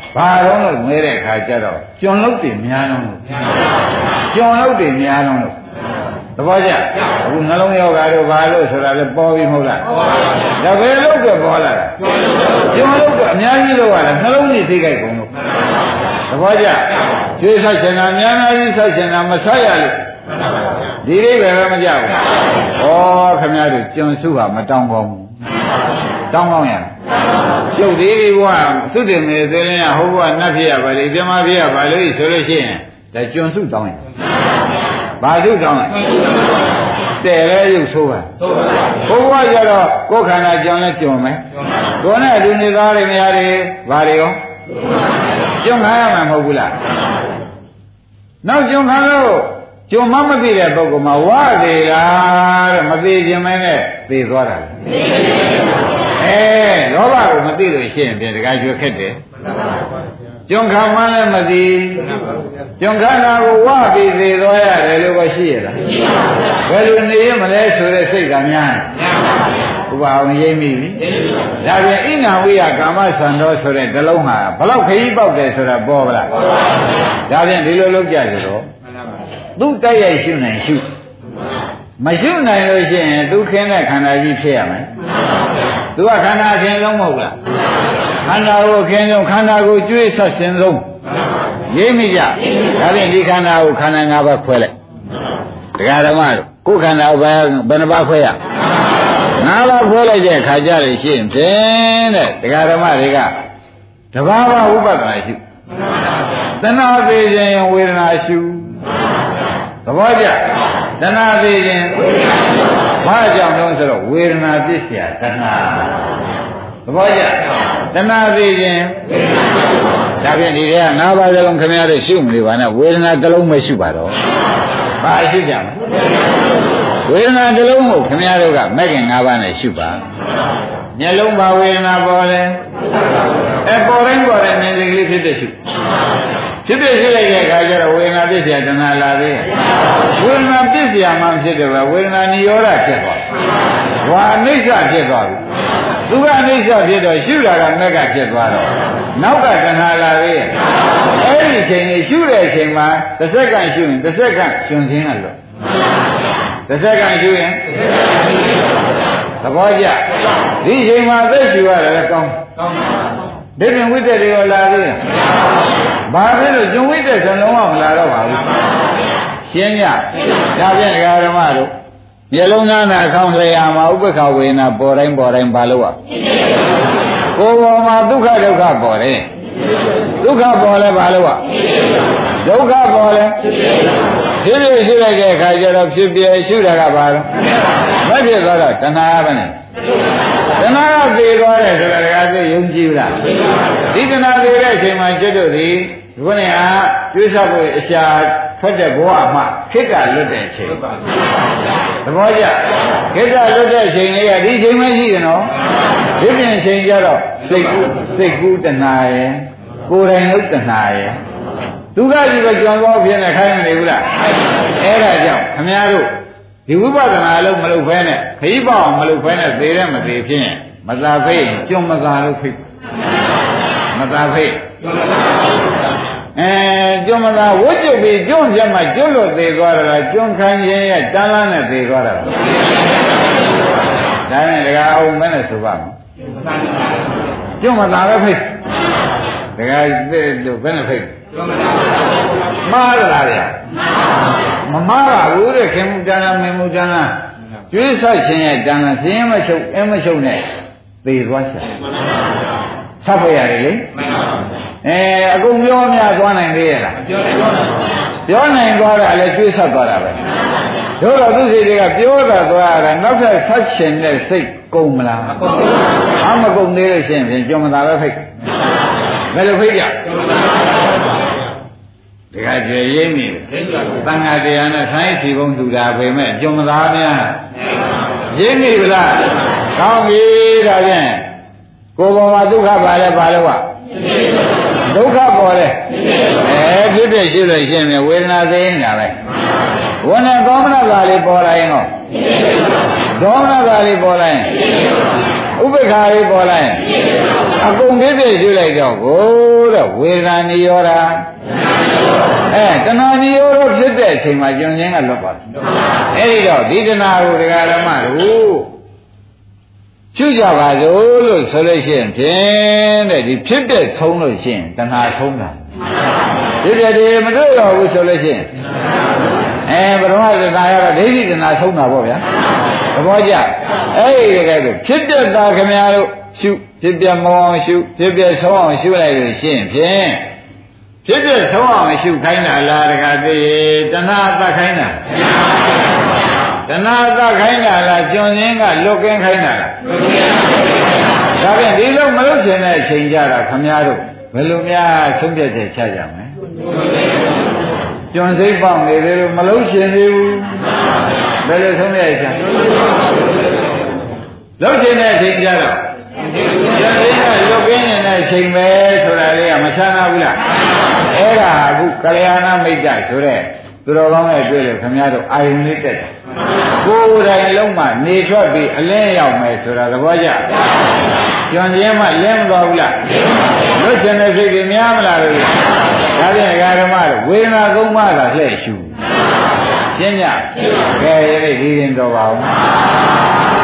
ဘာတော့လို့မဲတဲ့ခါကျတော့ကျွန်လုတ်တွေများလုံးလို့ကျွန်လုတ်တွေများလုံးလို့သဘောကျအခုနှလုံးယောဂါတို့ဘာလို့ဆိုတာလဲပေါ်ပြီမဟုတ်လားဒါပဲလို့ပဲပေါ်လာတာကျွန်လုတ်ကအများကြီးလို့ရတယ်နှလုံးကြီးသိကြိုက်ကုန်လို့သဘောကျကျွေးဆက်ရှင်တာများများကြီးဆက်ရှင်တာမဆက်ရလို့ဒီလေးပဲမကြောက်ဘူးဩခင်ဗျားတို့ကျွန်စုဟာမတောင်းကောင်းဘူးတောင်းကောင်းရကျုပ်ဒီဘဝသုတေမေသေလင်းရဟောဘဝနတ်ဖြစ်ရပါလေပြမဖြစ်ရပါလေဆိုလို့ရှိရင်ဒါကျွန်စုတောင်းရင်ဘာစုတောင်းလဲတဲ့လဲရုပ်ဆိုးပါဘုရားကျတော့ကိုယ်ခန္ဓာကြောင်းလဲကျွန်မယ်ကိုယ်နဲ့လူနေသားတွေများတွေဘာတွေရောကျွန်ခံရမှာမဟုတ်ဘူးလားနောက်ကျွန်ခံလို့ကျွန်မမသိတဲ့ပုဂ္ဂိုလ်မှာဝါသေးလားတဲ့မသိခြင်းမဲနဲ့သိသွားတာလောဘကိုမသိလို့ရှိရင်ပြန်တခါကျွတ်ခက်တယ်ကျွန်ခံမှလည်းမသိကျွန်ခန္ဓာကိုဝပြီးသိသွားရတယ်လို့ပဲရှိရလားဘယ်လိုနေရမလဲဆိုတဲ့စိတ်ကများဥပအောင်ရိပ်မိပြီဒါပြန်ဣနာဝိယကာမသံတော်ဆိုတဲ့တစ်လုံးဟာဘလောက်ခရီးပေါက်တယ်ဆိုတာပေါ်ပါလားဒါပြန်ဒီလိုလုပ်ကြကြတော့သူတိုက်ရိုက်ရှုနိုင်ရှုမရှုနိုင်လို့ရှိရင်သူခင်းတဲ့ခန္ဓာကြီးဖြစ်ရမယ်သူကခန္ဓာအခြင်းလုံးမဟုတ်လားခန္ဓာကိုခင်းဆုံးခန္ဓာကိုကျွေးဆက်ရှင်ဆုံးရိပ်မိကြဒါဖြင့်ဒီခန္ဓာကိုခန္ဓာ၅ပါးခွဲလိုက်တရားဓမ္မတို့ကိုယ်ခန္ဓာဘယ်နှပါးခွဲရ၅ပါးခွဲလိုက်တဲ့ခါကြလို့ရှိရင်ဖြင့်တဲ့တရားဓမ္မတွေကတဘာဝဥပဒနာရှုသနာသေးခြင်းဝေဒနာရှုသဘောကျတဏှာသေးခြင်းဘာကြောင့်လဲဆိုတော့ဝေဒနာပြစ်เสียတဏှာသဘောကျတဏှာသေးခြင်းဒါဖြင့်ဒီထဲက၅ပါးစလုံးခင်ဗျားတို့ရှုမလို့ပါနဲ့ဝေဒနာတစ်လုံးမရှုပါတော့ဘာရှုကြမလဲဝေဒနာတစ်လုံးကိုခင်ဗျားတို့ကမဲ့ခင်၅ပါးနဲ့ရှုပါမျက်လုံးပါဝေဒနာပေါ်တယ်ပေါ်တိုင်းမြင်စိတ်ကလေးဖြစ်တဲ့ရှုဖြစ်ဖြစ်ရှိလိုက်တဲ့အခါကျတော့ဝေဒနာပြည့်စရာတဏှာလာသေးတယ်ဝေဒနာပြည့်စရာမှဖြစ်တယ်ပဲဝေဒနာနိရောဓဖြစ်သွားဝါအိဋ္ဌဖြစ်သွားပြီသူကအနိစ္စဖြစ်တော့ရှုတာကမက်ကဖြစ်သွားတော့နောက်ကတဏှာလာသေးတယ်အဲ့ဒီအချိန်ကြီးရှုတဲ့အချိန်မှာတစ်စက္ကန့်ရှုရင်တစ်စက္ကန့်ရှင်ခြင်းကလို့တစ်စက္ကန့်ရှုရင်သဘောကျဒီအချိန်မှာသက်ရှုရတယ်ကောင်းဒီပြင်ဝိတ္တတွေရောလာသေးတယ်ဘာဖြစ်လို့ကျွံဝိတ္တဆိုလုံးဝမလာတော့ပါဘူးရှင်းညဒါဖြင့်ဒကာဓမ္မတို့မျက်လုံးသားနဲ့အခေါင်းလျာမှာဥပ္ပခဝေနာပေါ်တိုင်းဘာလို့อ่ะကိုယ်ပေါ်မှာဒုက္ခပေါ်တယ်ဒုက္ခပေါ်လဲဘာလို့อ่ะဒုက္ခပေါ်လဲဖြစ်ဖြစ်ရှိလိုက်တဲ့အခါကျတော့ဖြစ်ပြရှုတာကဘာလို့မဖြစ်သွားတော့တဏှာပဲနဲ့တဏှာကသေသွားတယ်ဆိုတာကသိယုံကြည်ဘူးလားဒီတဏှာသေတဲ့အချိန်မှာကျွတ်တို့သည်ဒီခုနဲ့ကျွေးဆောက်ဖို့အရှာထွက်တဲ့ဘဝမှာခိတ္တလွတ်တဲ့အချိန်သဘောကျခိတ္တလွတ်တဲ့အချိန်လေးကဒီချိန်မှရှိတယ်နော်ဒီပြင်အချိန်ကျတော့စိတ်ကူးတဏှာရယ်ကိုယ်တိုင်လုတ်တဏှာရယ်ဒုက္ခကြီးပဲကြောင်သွားဖြစ်နေခိုင်းမနေဘူးလားအဲ့ဒါကြောင့်ခမည်းတော်ဒီဝိပဿနာလုံးမလုပ်ဖဲနဲ့ခရီးပေါအောင်မလုပ်ဖဲနဲ့သေတဲ့မသေးဖြစ်ရင်မသာဖိတ်ကျွံမသာလို့ဖိတ်မသာဖိတ်ကျွံမသာဝတ်ကျုပ်ပြီးကျွံပြတ်မှကျွတ်လို့သေသွားတာလားကျွံခံရင်ရဲ့တန်းလန်းနဲ့သေသွားတာလားဒါနဲ့ဒကာအောင်မဲနဲ့ဆိုပါမယ်ကျွံမသာပဲဖိတ်ဒကာသိလို့ဘယ်နဲ့ဖိတ်မှားလားဗျာမမှားပါဘူးတဲ့ခင်မူတန်းလားမင်းမူတန်းလားကျွေးဆောက်ခြင်းရဲ့တန်းလားစင်းမချုပ်မချုပ်နဲ့သေသွားချင်ဆောက်ပြရတယ်လေအကုန်ပြောများသွားနိုင်သေးရဲ့လားပြောနိုင်သွားတာလည်းကျွေးဆောက်သွားတာပဲတို့တော့သူစိတ်တွေကပြောတာသွားတာနောက်ထပ်ဆောက်ရှင်တဲ့စိတ်ကုန်မလားမကုန်သေးလို့ရှိရင်ကြောင်မသာပဲဖိတ်ဘယ်လိုဖိတ်ကြဒီကကျေရိမ့်နေတယ်သံဃာတရားနဲ့ဆိုင်းစီပုံတူတာပဲမဲ့ကြုံမသားများရိမ့်နေဗလားကောင်းပြီဒါဖြင့်ကိုယ်ပေါ်မှာဒုက္ခပါလဲပါလို့ကဒုက္ခပေါ်လဲဖြစ်ဖြစ်ရှိလို့ရှိရင်ဝေဒနာသိနေတာပဲဝနဲ့သောမနသာလေးပေါ်လာရင်ဟောဒေါမနသာလေးပေါ်လာရင်ဥပ္ပခါလေးပေါ်လာရင်အကုန်ပြည့်ပြည့်ရှုလိုက်တော့ကိုတဲ့ဝေဒနာနိရောဓတဏှာနိရောဓဖြစ်တဲ့အချိန်မှာကျွန်ချင်းကလွတ်သွားတယ်အဲ့ဒီတော့ဒီတဏှာကိုဒကာဓမ္မတို့ရှုကြပါစို့လို့ဆိုလို့ရှိရင်ဖြင့်တဲ့ဒီဖြစ်တဲ့ဆုံးလို့ရှိရင်တဏှာဆုံးတာဒီတည်းမတွေ့တော့ဘူးဆိုလို့ရှိရင်ပရမသစ္စာရတော့ဒိဋ္ဌိတဏှာဆုံးတာပေါ့ဗျာသဘောကျအဲ့ဒီတကယ်လို့ဖြစ်တဲ့သာခင်ဗျားတို့ရှုဖြစ်ပြမောအောင်ရှုဖြစ်ပြဆုံးအောင်ရှုလိုက်လို့ရှိရင်ဖြင့်ဖြစ်ပြဆုံးအောင်ရှုခိုင်းတာလားတခါသေးတဏှာသတ်ခိုင်းတာတဏှာသတ်ခိုင်းတာလားကျွန်စင်းကလွတ်ကင်းခိုင်းတာလားဒါဖြင့်ဒီလိုမလုပ်ချင်တဲ့အချိန်ကြတာခင်ဗျားတို့ဘယ်လိုများဆုံးဖြတ်ချက်ချကြမလဲကျွန်စိတ်ပေါက်နေတယ်လို့မလုံးရှင်သေးဘူးဘယ်လိုဆုံးဖြတ်ချက်လုံးရှင်တဲ့အချိန်ကြတော့ကျွန်စိတ်ကလွတ်ကင်းနေတဲ့အချိန်ပဲဆိုတာလေးကမဆန်းဘူးလားအဲ့ဒါအခုကလျာဏမိတ်တဆိုတဲ့သူတော်ကောင်းရဲ့တွေ့လို့ခင်ဗျားတို့အာယုန်လေးတက်တယ်ကိုယ်တိုင်လုံးမှနေထွက်ပြီးအလင်းရောက်မယ်ဆိုတာသဘောကျကျွမ်းကျင်းမှလင်းမသွားဘူးလားလွတ်ချင်တဲ့စိတ်ကြီးများမလားလို့ဒါဖြင့်ဓမ္မတို့ဝေဒနာသုံးပါးသာလှည့်ရှုရှင်းကြကဲဒီရင်တော်ပါဦး